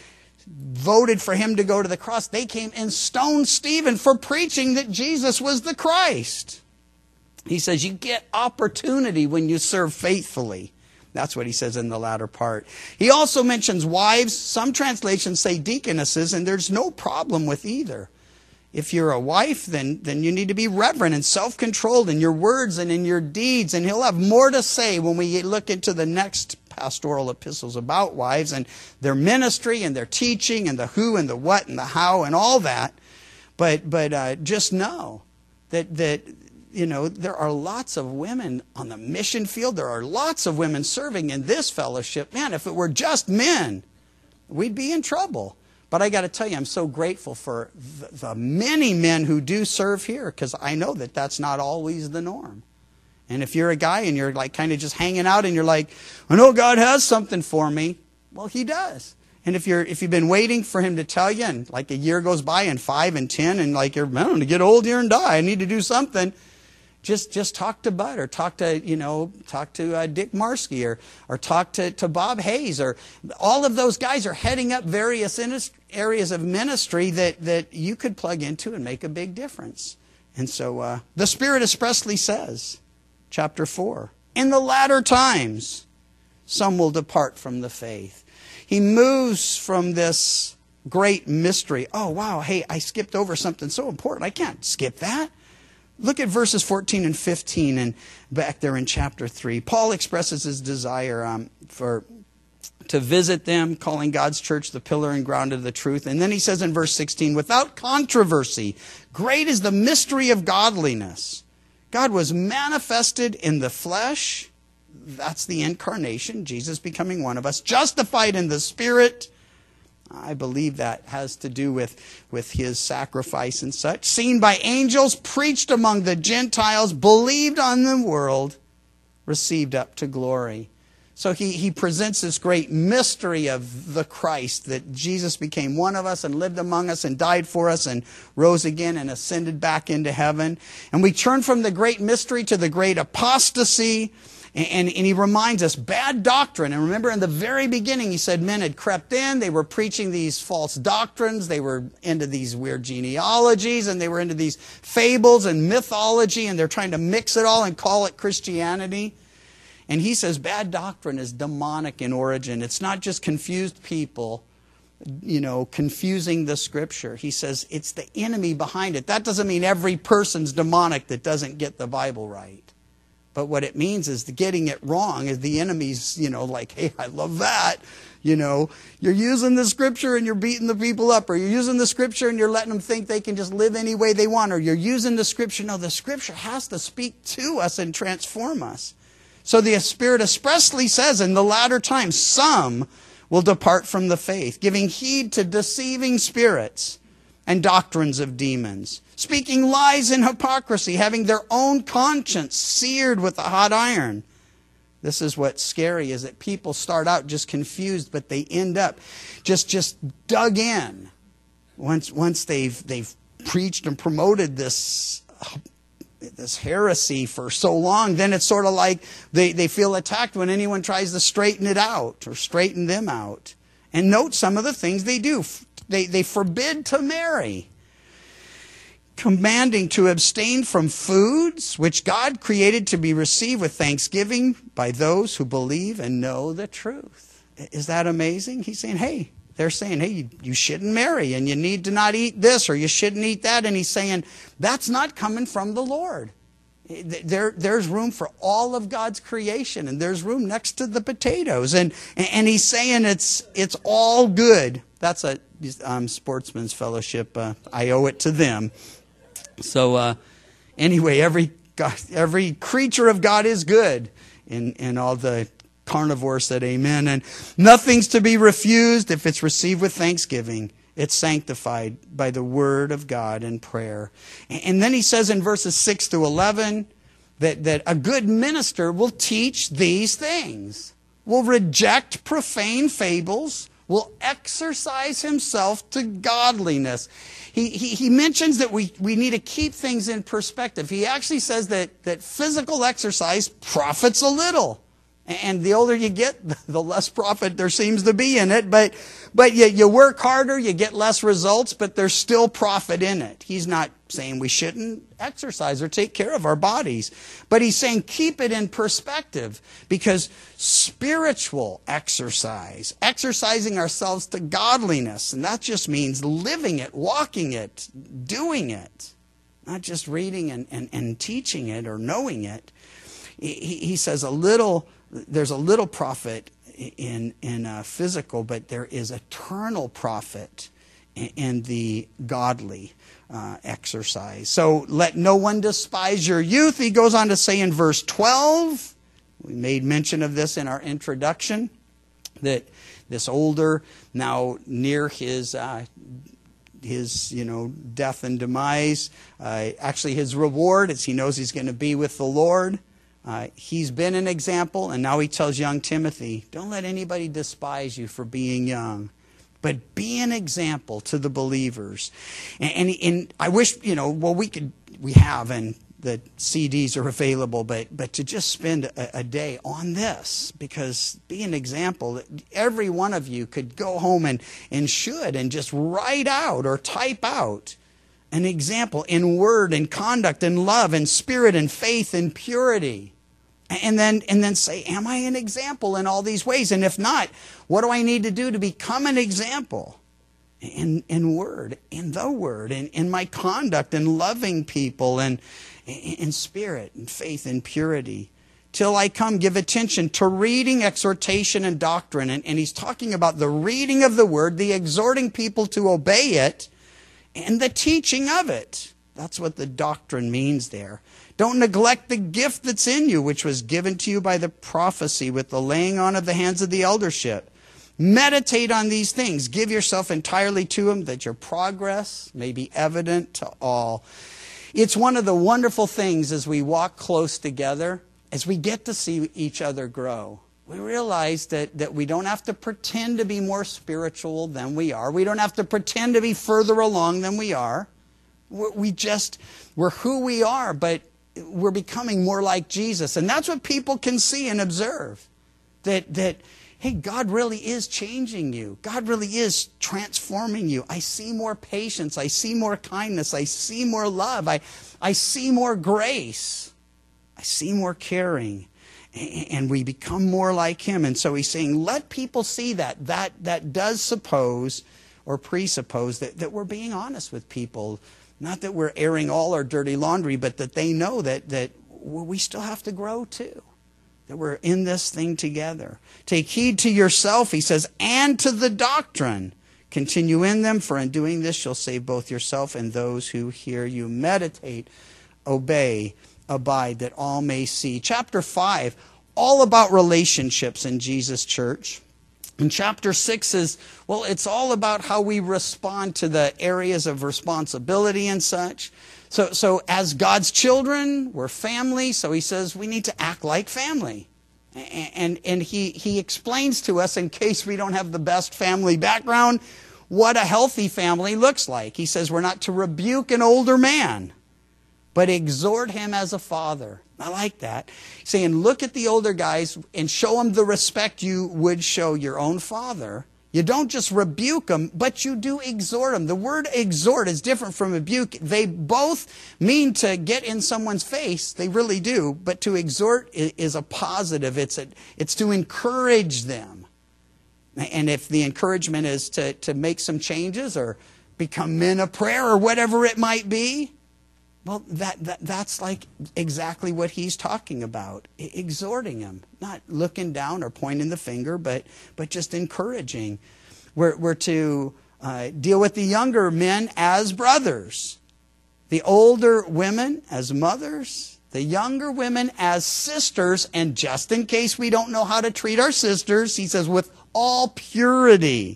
voted for him to go to the cross, they came and stoned Stephen for preaching that Jesus was the Christ. He says you get opportunity when you serve faithfully. That's what he says in the latter part. He also mentions wives. Some translations say deaconesses, and there's no problem with either. If you're a wife, then you need to be reverent and self-controlled in your words and in your deeds. And he'll have more to say when we look into the next pastoral epistles about wives and their ministry and their teaching and the who and the what and the how and all that. But just know that you know, there are lots of women on the mission field. There are lots of women serving in this fellowship. Man, if it were just men, we'd be in trouble. But I got to tell you, I'm so grateful for the many men who do serve here, because I know that that's not always the norm. And if you're a guy and you're like kind of just hanging out and you're like, I know God has something for me. Well, he does. And if you've been waiting for him to tell you, and like a year goes by and 5 and 10, and like I'm going to get old here and die, I need to do something. Just talk to Bud, or talk to Dick Marsky, or talk to Bob Hayes, or all of those guys are heading up various areas of ministry that you could plug into and make a big difference. And so the Spirit expressly says, chapter 4, in the latter times, some will depart from the faith. He moves from this great mystery. Oh, wow, hey, I skipped over something so important. I can't skip that. Look at verses 14 and 15 and back there in chapter 3. Paul expresses his desire to visit them, calling God's church the pillar and ground of the truth. And then he says in verse 16, without controversy, great is the mystery of godliness. God was manifested in the flesh. That's the incarnation, Jesus becoming one of us. Justified in the Spirit. I believe that has to do with his sacrifice and such. Seen by angels, preached among the Gentiles, believed on the world, received up to glory. So he presents this great mystery of the Christ, that Jesus became one of us and lived among us and died for us and rose again and ascended back into heaven. And we turn from the great mystery to the great apostasy. And he reminds us, bad doctrine. And remember in the very beginning, he said men had crept in. They were preaching these false doctrines. They were into these weird genealogies, and they were into these fables and mythology, and they're trying to mix it all and call it Christianity. And he says bad doctrine is demonic in origin. It's not just confused people, confusing the Scripture. He says it's the enemy behind it. That doesn't mean every person's demonic that doesn't get the Bible right. But what it means is the getting it wrong is the enemy's, like, hey, I love that. You know, you're using the scripture and you're beating the people up, or you're using the scripture and you're letting them think they can just live any way they want, or you're using the scripture. No, the scripture has to speak to us and transform us. So the Spirit expressly says in the latter times, some will depart from the faith, giving heed to deceiving spirits and doctrines of demons, speaking lies and hypocrisy, having their own conscience seared with a hot iron. This is what's scary, is that people start out just confused, but they end up just dug in. Once they've preached and promoted this heresy for so long, then it's sort of like they feel attacked when anyone tries to straighten it out or straighten them out. And note some of the things they do. They forbid to marry, commanding to abstain from foods which God created to be received with thanksgiving by those who believe and know the truth. Is that amazing? He's saying, they're saying, you shouldn't marry, and you need to not eat this, or you shouldn't eat that. And he's saying, that's not coming from the Lord. There's room for all of God's creation, and there's room next to the potatoes. And he's saying it's all good. That's a Sportsman's Fellowship. I owe it to them. So anyway, every creature of God is good. And all the carnivores said amen. And nothing's to be refused if it's received with thanksgiving. It's sanctified by the word of God and prayer. And then he says in verses 6 to 11 that a good minister will teach these things, will reject profane fables, will exercise himself to godliness. He mentions that we need to keep things in perspective. He actually says that physical exercise profits a little. And the older you get, the less profit there seems to be in it. But you work harder, you get less results, but there's still profit in it. He's not saying we shouldn't exercise or take care of our bodies. But he's saying keep it in perspective, because spiritual exercise, exercising ourselves to godliness, and that just means living it, walking it, doing it, not just reading and teaching it or knowing it. He says there's a little profit in physical, but there is eternal profit in the godly exercise. So let no one despise your youth. He goes on to say in verse 12, we made mention of this in our introduction, that this older, now near his death and demise, actually his reward is he knows he's going to be with the Lord. He's been an example, and now he tells young Timothy, don't let anybody despise you for being young, but be an example to the believers. And I wish, we have, and the CDs are available, but to just spend a day on this, because be an example. Every one of you could go home and should, and just write out or type out an example in word and conduct and love and spirit and faith and purity. And then say, am I an example in all these ways? And if not, what do I need to do to become an example in word, in the word, in my conduct, in loving people, and in spirit and faith and purity? Till I come, give attention to reading, exhortation, and doctrine. And he's talking about the reading of the word, the exhorting people to obey it, and the teaching of it. That's what the doctrine means there. Don't neglect the gift that's in you, which was given to you by the prophecy with the laying on of the hands of the eldership. Meditate on these things. Give yourself entirely to them, that your progress may be evident to all. It's one of the wonderful things as we walk close together, as we get to see each other grow. We realize that we don't have to pretend to be more spiritual than we are. We don't have to pretend to be further along than we are. We're who we are, but we're becoming more like Jesus. And that's what people can see and observe. That hey, God really is changing you. God really is transforming you. I see more patience. I see more kindness. I see more love. I see more grace. I see more caring. And we become more like Him. And so He's saying, let people see that. That does suppose or presuppose that we're being honest with people. Not that we're airing all our dirty laundry, but that they know that we still have to grow too. that we're in this thing together. Take heed to yourself, he says, and to the doctrine. Continue in them, for in doing this you'll save both yourself and those who hear you. Meditate, obey, abide, that all may see. Chapter 5, all about relationships in Jesus' church. And chapter 6 is, well, it's all about how we respond to the areas of responsibility and such. So as God's children, we're family. So he says we need to act like family. And he explains to us, in case we don't have the best family background, what a healthy family looks like. He says we're not to rebuke an older man, but exhort him as a father. I like that. Saying, look at the older guys and show them the respect you would show your own father. You don't just rebuke them, but you do exhort them. The word exhort is different from rebuke. They both mean to get in someone's face. They really do. But to exhort is a positive. It's to encourage them. And if the encouragement is to make some changes or become men of prayer or whatever it might be, well, that's like exactly what he's talking about. Exhorting him, not looking down or pointing the finger, but just encouraging. We're to deal with the younger men as brothers, the older women as mothers, the younger women as sisters, and just in case we don't know how to treat our sisters, he says, with all purity.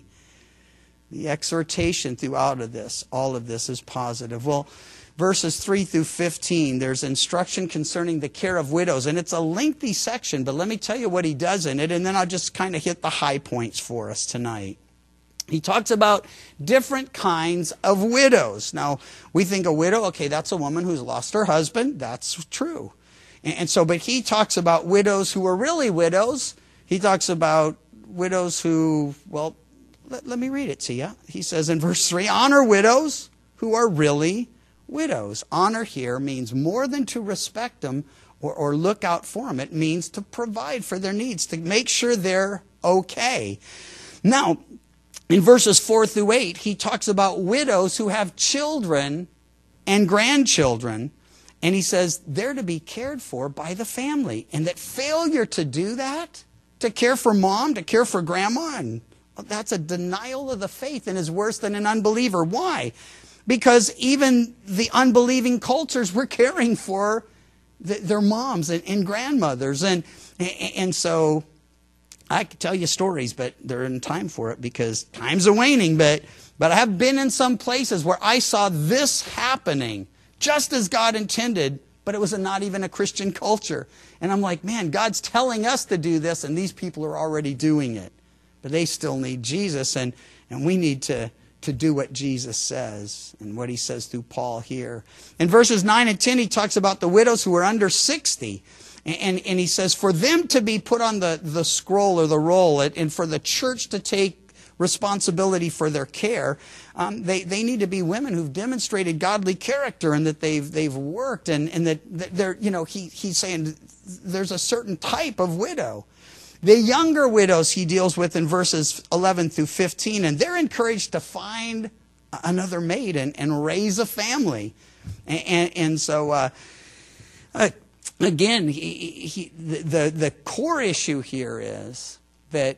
The exhortation throughout of this, all of this is positive. Well, verses 3 through 15, there's instruction concerning the care of widows. And it's a lengthy section, but let me tell you what he does in it, and then I'll just kind of hit the high points for us tonight. He talks about different kinds of widows. Now, we think a widow, okay, that's a woman who's lost her husband. That's true. And so, but he talks about widows who are really widows. He talks about widows who, well, let me read it to you. He says in verse 3, honor widows who are really widows. Honor here means more than to respect them or look out for them. It means to provide for their needs, to make sure they're okay. Now, in verses 4 through 8, he talks about widows who have children and grandchildren. And he says they're to be cared for by the family. And that failure to do that, to care for mom, to care for grandma, and that's a denial of the faith and is worse than an unbeliever. Why? Because even the unbelieving cultures were caring for their moms and grandmothers. And so I could tell you stories, but there isn't time for it because time's a-waning. But I have been in some places where I saw this happening just as God intended, but it was not even a Christian culture. And I'm like, man, God's telling us to do this, and these people are already doing it. But they still need Jesus, and we need to do what Jesus says and what he says through Paul here. In verses 9 and 10, he talks about the widows who are under 60. And he says for them to be put on the scroll or the roll and for the church to take responsibility for their care, they need to be women who've demonstrated godly character and that they've worked and that they're, you know, he's saying there's a certain type of widow. The younger widows he deals with in verses 11 through 15, and they're encouraged to find another mate and raise a family. And so, again, the core issue here is that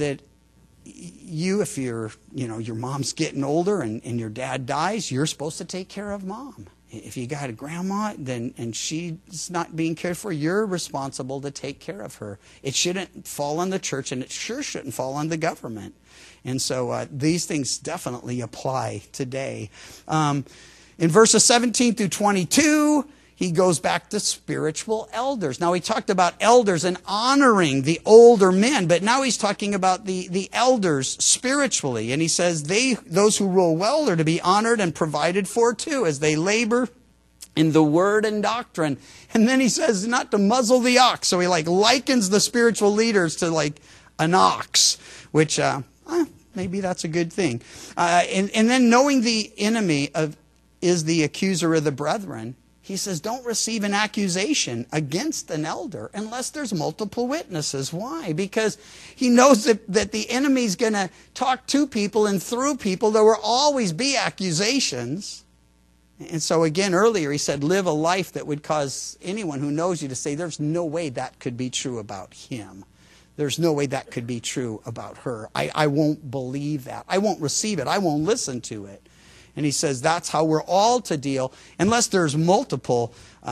you, if your mom's getting older and your dad dies, you're supposed to take care of mom. If you got a grandma and she's not being cared for, you're responsible to take care of her. It shouldn't fall on the church, and it sure shouldn't fall on the government. And so these things definitely apply today. In verses 17 through 22, he goes back to spiritual elders. Now, he talked about elders and honoring the older men, but now he's talking about the elders spiritually. And he says those who rule well are to be honored and provided for too, as they labor in the word and doctrine. And then he says not to muzzle the ox. So he likens the spiritual leaders to like an ox, which maybe that's a good thing. And then knowing the enemy is the accuser of the brethren. He says, don't receive an accusation against an elder unless there's multiple witnesses. Why? Because he knows that the enemy's going to talk to people and through people. There will always be accusations. And so again, earlier he said, live a life that would cause anyone who knows you to say, there's no way that could be true about him. There's no way that could be true about her. I won't believe that. I won't receive it. I won't listen to it. And he says that's how we're all to deal, unless there's multiple,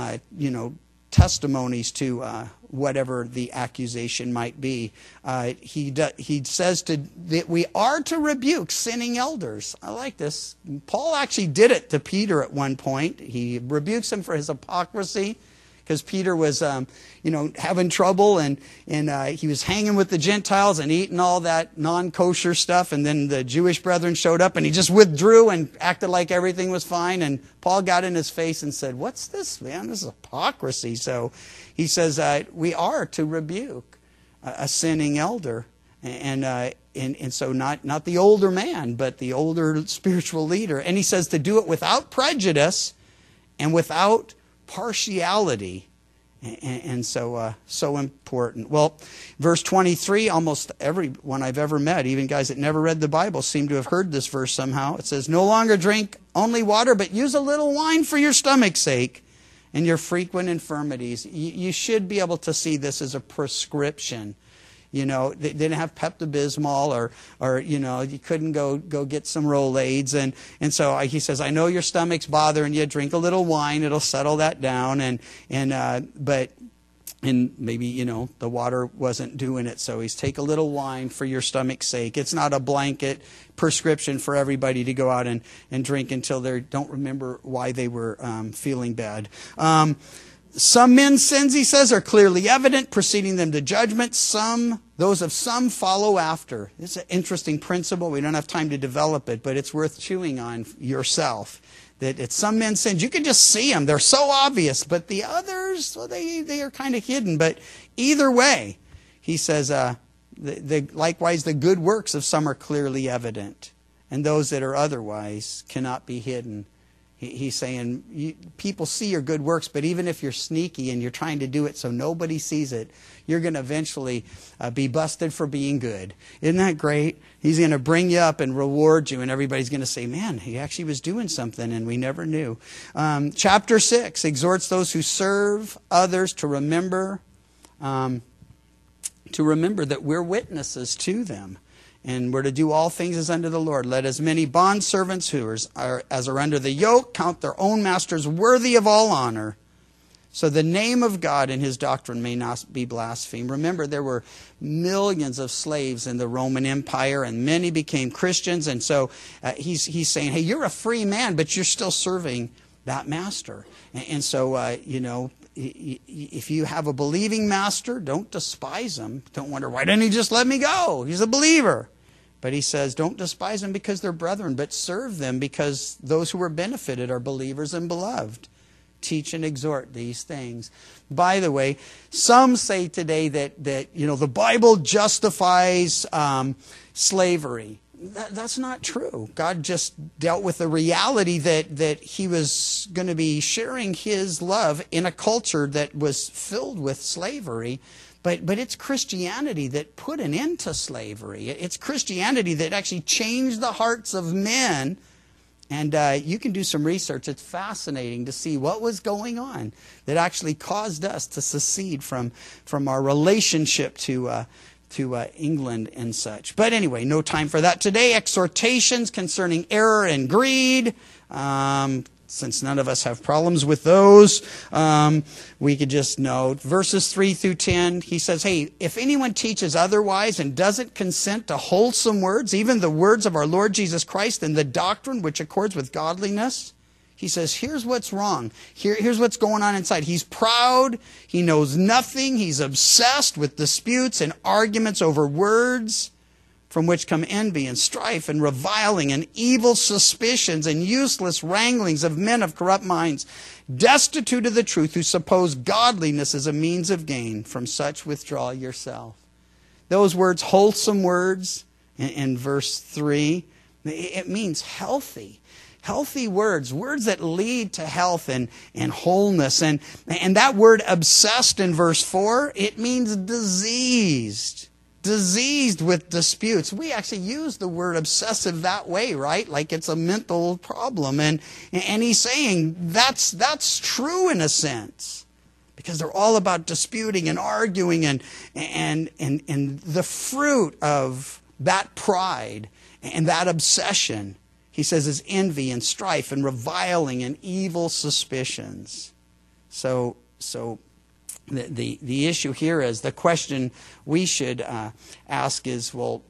testimonies to whatever the accusation might be. He says that we are to rebuke sinning elders. I like this. Paul actually did it to Peter at one point. He rebukes him for his hypocrisy, because Peter was, having trouble, and he was hanging with the Gentiles and eating all that non-kosher stuff, and then the Jewish brethren showed up, and he just withdrew and acted like everything was fine, and Paul got in his face and said, what's this, man? This is hypocrisy. So he says we are to rebuke a sinning elder, and so not the older man, but the older spiritual leader. And he says to do it without prejudice and without partiality, and so important. Well, verse 23, almost everyone I've ever met, even guys that never read the Bible, seem to have heard this verse somehow. It says, no longer drink only water, but use a little wine for your stomach's sake and your frequent infirmities. You should be able to see this as a prescription. They didn't have Pepto-Bismol, or you couldn't go get some Rolaids. And so he says, I know your stomach's bothering you. Drink a little wine. It'll settle that down. But maybe, the water wasn't doing it. So he's take a little wine for your stomach's sake. It's not a blanket prescription for everybody to go out and drink until they don't remember why they were feeling bad. Some men's sins, he says, are clearly evident, preceding them to judgment. Those of some follow after. It's an interesting principle. We don't have time to develop it, but it's worth chewing on yourself. That it's some men's sins, you can just see them. They're so obvious. But the others, well, they are kind of hidden. But either way, he says, likewise, the good works of some are clearly evident. And those that are otherwise cannot be hidden. He's saying, people see your good works, but even if you're sneaky and you're trying to do it so nobody sees it, you're going to eventually be busted for being good. Isn't that great? He's going to bring you up and reward you, and everybody's going to say, man, he actually was doing something, and we never knew. Chapter 6 exhorts those who serve others to remember that we're witnesses to them. And we're to do all things as unto the Lord. Let as many bondservants who are under the yoke count their own masters worthy of all honor, so the name of God and his doctrine may not be blasphemed. Remember, there were millions of slaves in the Roman Empire, and many became Christians. And so he's saying, hey, you're a free man, but you're still serving that master. And so, if you have a believing master, don't despise him. Don't wonder, why didn't he just let me go? He's a believer. But he says, don't despise them because they're brethren, but serve them because those who are benefited are believers and beloved. Teach and exhort these things. By the way, some say today that the Bible justifies slavery. That's not true. God just dealt with the reality that he was going to be sharing his love in a culture that was filled with slavery. But it's Christianity that put an end to slavery. It's Christianity that actually changed the hearts of men. And you can do some research. It's fascinating to see what was going on that actually caused us to secede from our relationship to England and such. But anyway, no time for that today. Exhortations concerning error and greed. Since none of us have problems with those, we could just note verses 3 through 10. He says, hey, if anyone teaches otherwise and doesn't consent to wholesome words, even the words of our Lord Jesus Christ and the doctrine which accords with godliness, he says, here's what's wrong. Here's what's going on inside. He's proud. He knows nothing. He's obsessed with disputes and arguments over words, from which come envy and strife and reviling and evil suspicions and useless wranglings of men of corrupt minds, destitute of the truth, who suppose godliness is a means of gain. From such withdraw yourself. Those words, wholesome words, in verse 3, it means healthy. Healthy words that lead to health and wholeness. And that word obsessed in verse 4, it means diseased. diseased with disputes. We actually use the word obsessive that way, right? Like it's a mental problem. And he's saying that's true in a sense, because they're all about disputing and arguing, and the fruit of that pride and that obsession, he says, is envy and strife and reviling and evil suspicions. So the issue here is, the question we should ask is, well,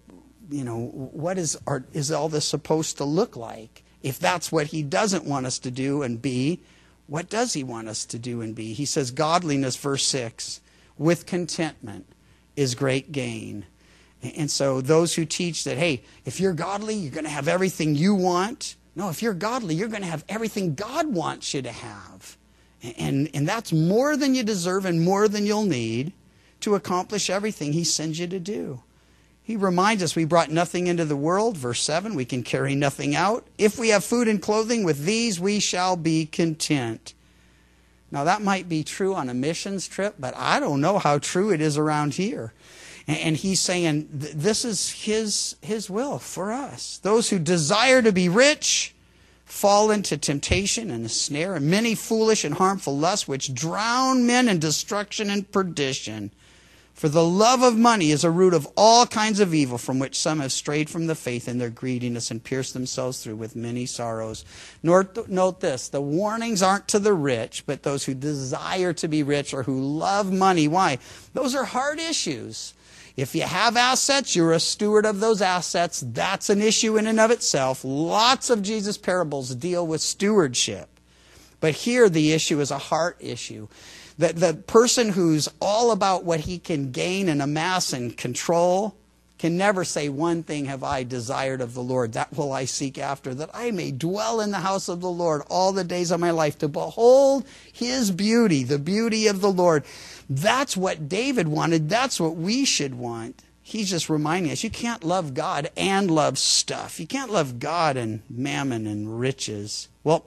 what is all this supposed to look like? If that's what he doesn't want us to do and be, what does he want us to do and be? He says, godliness, verse 6, with contentment is great gain. And so those who teach that, hey, if you're godly, you're going to have everything you want. No, if you're godly, you're going to have everything God wants you to have. And that's more than you deserve and more than you'll need to accomplish everything he sends you to do. He reminds us we brought nothing into the world. Verse 7, we can carry nothing out. If we have food and clothing, with these we shall be content. Now that might be true on a missions trip, but I don't know how true it is around here. And he's saying this is his will for us. Those who desire to be rich fall into temptation and a snare and many foolish and harmful lusts, which drown men in destruction and perdition. For the love of money is a root of all kinds of evil, from which some have strayed from the faith in their greediness and pierced themselves through with many sorrows. Note this, the warnings aren't to the rich, but those who desire to be rich or who love money. Why? Those are hard issues. If you have assets, you're a steward of those assets. That's an issue in and of itself. Lots of Jesus' parables deal with stewardship. But here the issue is a heart issue. The person who's all about what he can gain and amass and control can never say, one thing have I desired of the Lord, that will I seek after, that I may dwell in the house of the Lord all the days of my life, to behold his beauty, the beauty of the Lord. That's what David wanted. That's what we should want. He's just reminding us, you can't love God and love stuff. You can't love God and mammon and riches. Well,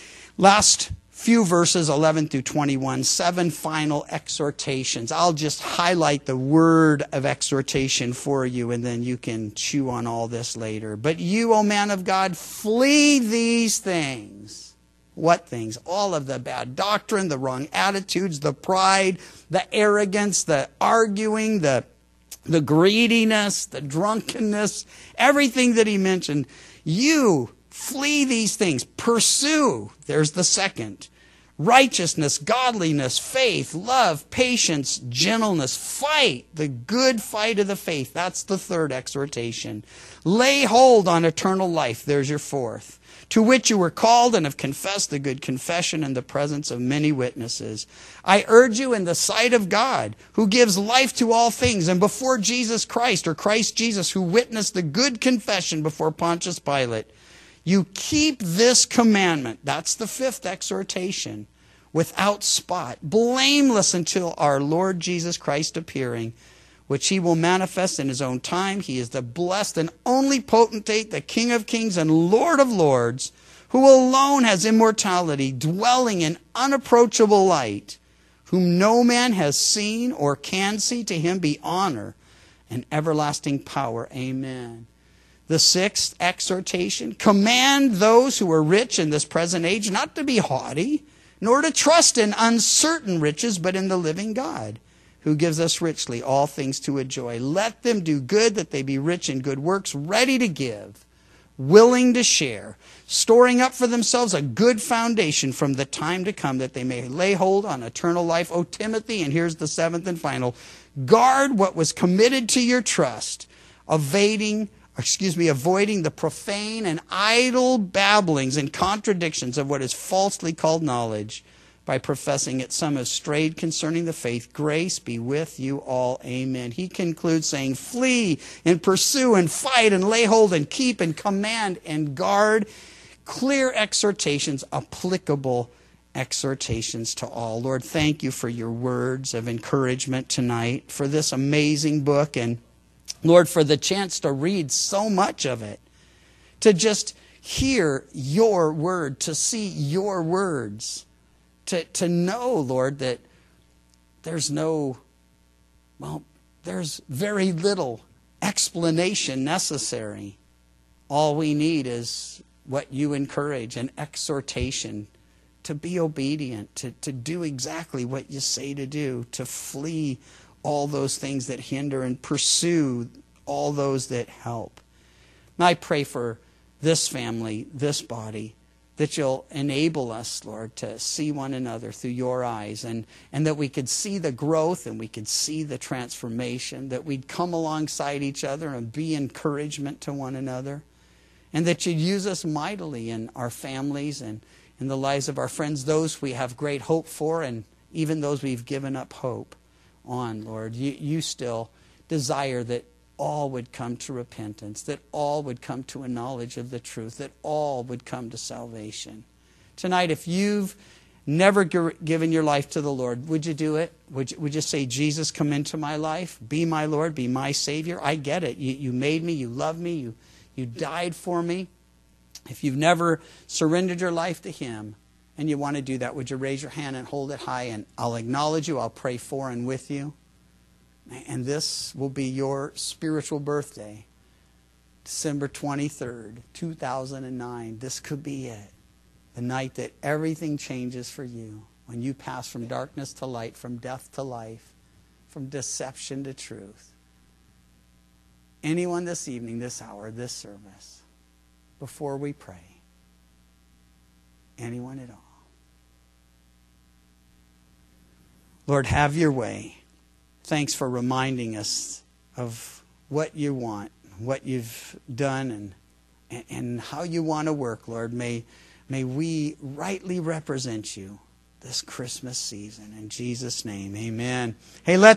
last few verses, 11 through 21, 7 final exhortations. I'll just highlight the word of exhortation for you, and then you can chew on all this later. But you, O man of God, flee these things. What things? All of the bad doctrine, the wrong attitudes, the pride, the arrogance, the arguing, the greediness, the drunkenness, everything that he mentioned. You flee these things. Pursue. There's the second. Righteousness, godliness, faith, love, patience, gentleness. Fight the good fight of the faith. That's the third exhortation. Lay hold on eternal life. There's your fourth. To which you were called and have confessed the good confession in the presence of many witnesses. I urge you in the sight of God, who gives life to all things, and before Jesus Christ, or Christ Jesus, who witnessed the good confession before Pontius Pilate, you keep this commandment, that's the fifth exhortation, without spot, blameless until our Lord Jesus Christ appearing, which he will manifest in his own time. He is the blessed and only potentate, the King of kings and Lord of lords, who alone has immortality, dwelling in unapproachable light, whom no man has seen or can see. To him be honor and everlasting power. Amen. The sixth exhortation, command those who are rich in this present age not to be haughty, nor to trust in uncertain riches, but in the living God, who gives us richly all things to enjoy. Let them do good, that they be rich in good works, ready to give, willing to share, storing up for themselves a good foundation from the time to come, that they may lay hold on eternal life. O Timothy, and here's the seventh and final, guard what was committed to your trust, avoiding the profane and idle babblings and contradictions of what is falsely called knowledge, by professing it some have strayed concerning the faith. Grace be with you all. Amen. He concludes saying, flee and pursue and fight and lay hold and keep and command and guard. Clear exhortations, applicable exhortations to all. Lord, thank you for your words of encouragement tonight, for this amazing book, and Lord, for the chance to read so much of it, to just hear your word, to see your words, to know, Lord, that there's no there's very little explanation necessary. All we need is what you encourage, an exhortation to be obedient, to do exactly what you say to do, to flee all those things that hinder and pursue all those that help. And I pray for this family, this body, that you'll enable us, Lord, to see one another through your eyes, and that we could see the growth and we could see the transformation, that we'd come alongside each other and be encouragement to one another, and that you'd use us mightily in our families and in the lives of our friends, those we have great hope for, and even those we've given up hope on, Lord. You still desire that all would come to repentance, that all would come to a knowledge of the truth, that all would come to salvation. Tonight, if you've never given your life to the Lord, would you do it? Would you say, Jesus, come into my life, be my Lord, be my Savior? I get it. You made me, you love me, you died for me. If you've never surrendered your life to Him and you want to do that, would you raise your hand and hold it high, and I'll acknowledge you, I'll pray for and with you. And this will be your spiritual birthday, December 23rd, 2009. This could be it. The night that everything changes for you. When you pass from darkness to light, from death to life, from deception to truth. Anyone this evening, this hour, this service, before we pray? Anyone at all? Lord, have your way. Thanks for reminding us of what you want, what you've done, and how you want to work, Lord. May we rightly represent you this Christmas season. In Jesus' name, amen. Hey, let's